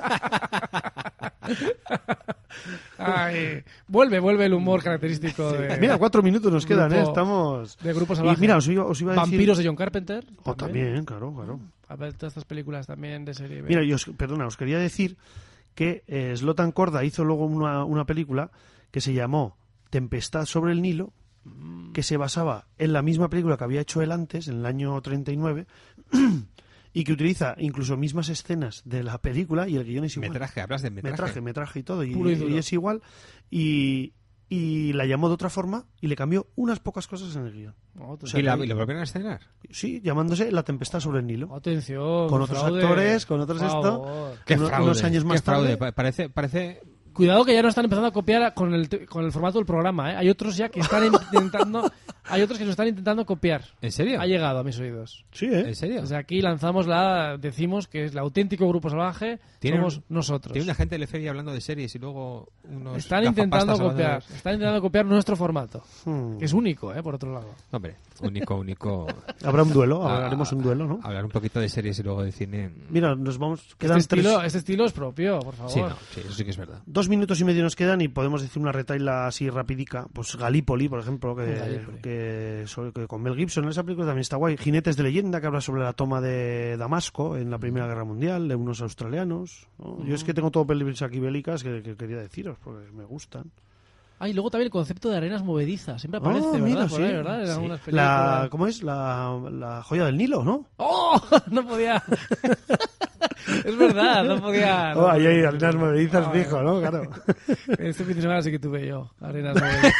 Ay, vuelve, vuelve el humor característico de,
Mira, cuatro minutos nos quedan, ¿eh?
Grupo-
Estamos...
de Grupo
Y
Salvaje.
mira, os iba, os iba a decir...
Vampiros de John Carpenter.
Oh, también, claro, claro.
A ver, todas estas películas también de serie B.
Mira, yo os, perdona, os quería decir que eh, Zlatan Korda hizo luego una, una película que se llamó Tempestad sobre el Nilo, que se basaba en la misma película que había hecho él antes, en el año treinta y nueve, y que utiliza incluso mismas escenas de la película y el guión es igual.
Metraje, hablas de metraje.
metraje, metraje y todo, y,
Puro y duro.
y es igual. Y, y la llamó de otra forma y le cambió unas pocas cosas en el guión.
Otro.
o sea,
¿Y, la,
que-
y lo volvieron a estrenar?
Sí, llamándose La Tempestad sobre el Nilo.
Atención.
Con otros
fraude.
actores, con otros
Por
esto.
favor.
¿Qué
Uno-
fraude?
unos años más
¿Qué fraude?
tarde-
Pa- Parece, parece...
Cuidado que ya no están empezando a copiar con el, te- con el formato del programa, ¿eh? Hay otros ya que están intentando... Hay otros que nos están intentando copiar.
¿En serio?
Ha llegado a mis oídos.
Sí, ¿eh?
¿En serio?
Desde aquí lanzamos la... Decimos que es el auténtico Grupo Salvaje.
Tiene
Somos
un-
nosotros.
Tiene una gente del F B I hablando de series y luego unos...
Están
gafapastas
intentando
hablando de-
copiar. Están intentando copiar nuestro formato.
Hmm.
Que es único, ¿eh? Por otro lado.
Hombre, único, único...
Habrá un duelo,
Ah,
haremos un duelo, ¿no?
Hablar un poquito de series y luego de cine...
Mira, nos vamos...
Este
Quedan tres,
estilo, este estilo es propio, por favor.
Sí, no, sí, eso sí que es verdad.
dos minutos y medio nos quedan y podemos decir una retaila así rapidica. Pues Galípoli, por ejemplo, que,
Galípoli.
que, sobre- que con Mel Gibson, esa película también está guay. Jinetes de leyenda, que habla sobre la toma de Damasco en la Primera Guerra Mundial, de unos australianos, ¿no? Yo es que tengo todo películas aquí bélicas que, que quería deciros, porque me gustan.
Ah, y luego también el concepto de arenas movedizas. Siempre aparece,
Ah,
¿verdad?
mira,
Por ahí,
sí.
¿verdad? En
Sí.
algunas
La,
películas.
¿Cómo es? La, la joya del Nilo, ¿no?
¡Oh! No podía... es verdad, no podía... no
Oh, ahí hay
podía.
arenas movedizas
Ah,
fijo, ¿no? Claro.
Este fin de semana sí que tuve yo arenas movedizas.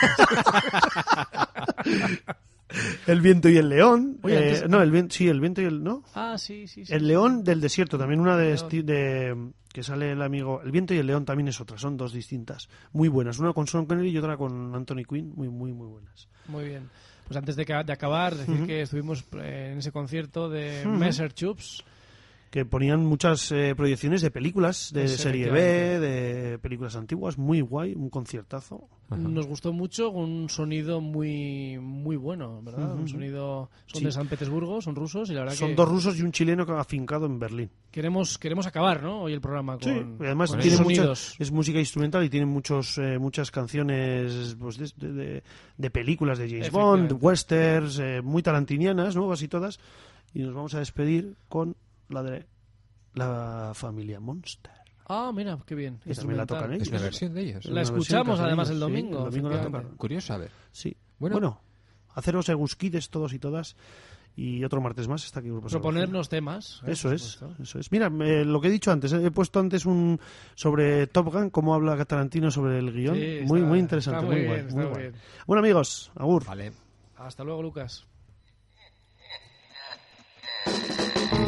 El viento y el león.
Oye,
eh,
antes-
No, el viento, sí, el viento y el... ¿no?
Ah, sí, sí, sí.
El león del desierto, también una de,
León.
esti- de que sale el amigo. El viento y el león también es otra, son dos distintas, muy buenas, una con Sean Connery y otra con Anthony Quinn, muy muy muy buenas.
Muy bien. Pues antes de, ca- de acabar, decir
Ujú.
que estuvimos eh, en ese concierto de
Ujú.
Messer Chups.
Que ponían muchas eh, proyecciones de películas de
Pues,
serie B,
efectivamente.
de películas antiguas, muy guay, un conciertazo.
Ajá.
Nos gustó mucho, con un sonido muy muy bueno, ¿verdad?
Ujú.
Un sonido... Son
Sí.
de San Petersburgo, son rusos y la verdad
Son
que
dos rusos y un chileno que ha afincado en Berlín.
queremos queremos acabar, ¿no? Hoy el programa con,
Sí, y además
con
tiene
esos
mucha-
sonidos.
es música instrumental y tiene muchos eh, muchas canciones pues, de, de- de- de películas de James Bond,
Efectivamente.
westerns, eh, muy tarantinianas, nuevas y todas. Y nos vamos a despedir con la de la familia Monster.
Ah, mira, qué bien.
Que también la
instrumental.
tocan ellos.
Es una versión de ellos.
La
Una versión
escuchamos
que hacen
además
ellos,
el
sí,
domingo.
el domingo la
efectivamente.
tocaron.
Curioso, a ver.
Sí.
Bueno.
Bueno, haceros egusquides todos y todas. Y otro martes más está aquí Grupo Salvaje.
Proponernos temas. ¿eh?
Eso
Por
es,
supuesto.
eso es. Mira, me- lo que he dicho antes, eh, he puesto antes un sobre Top Gun, cómo habla Tarantino sobre el guión.
Sí,
muy,
está-
muy interesante,
está
muy,
muy
guay,
bien,
muy
está
guay.
muy bien.
Bueno, amigos, agur.
Vale.
Hasta luego, Lucas.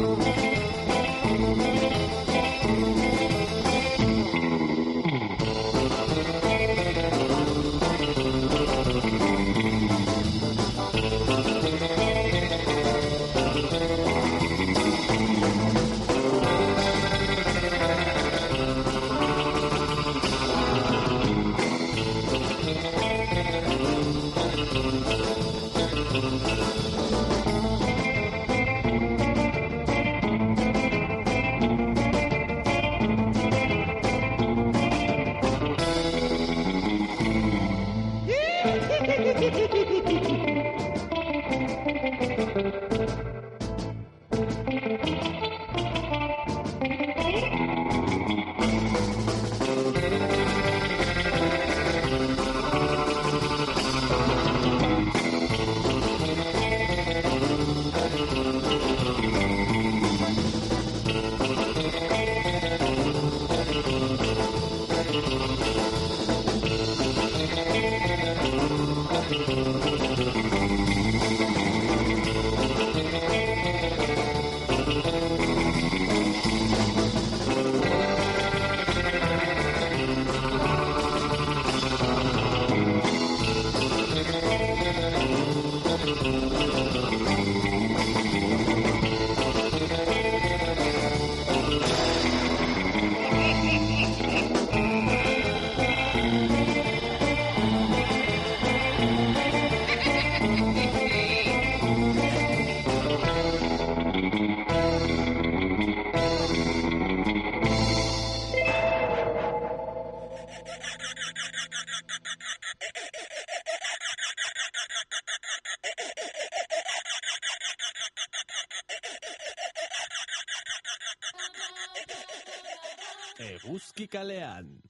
Eguzki Kalean.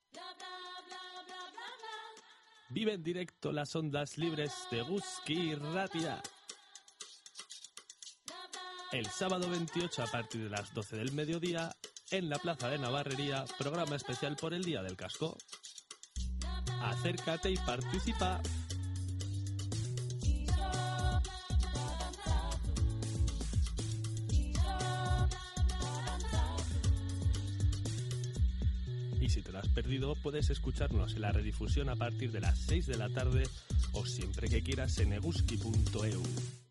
Vive en directo las ondas libres de Eguzki Ratia. El sábado veintiocho a partir de las doce del mediodía en la Plaza de Navarrería, programa especial por el Día del Casco. Acércate y participa. Y si te lo has perdido, puedes escucharnos en la redifusión a partir de las seis de la tarde o siempre que quieras en eguzki punto e u.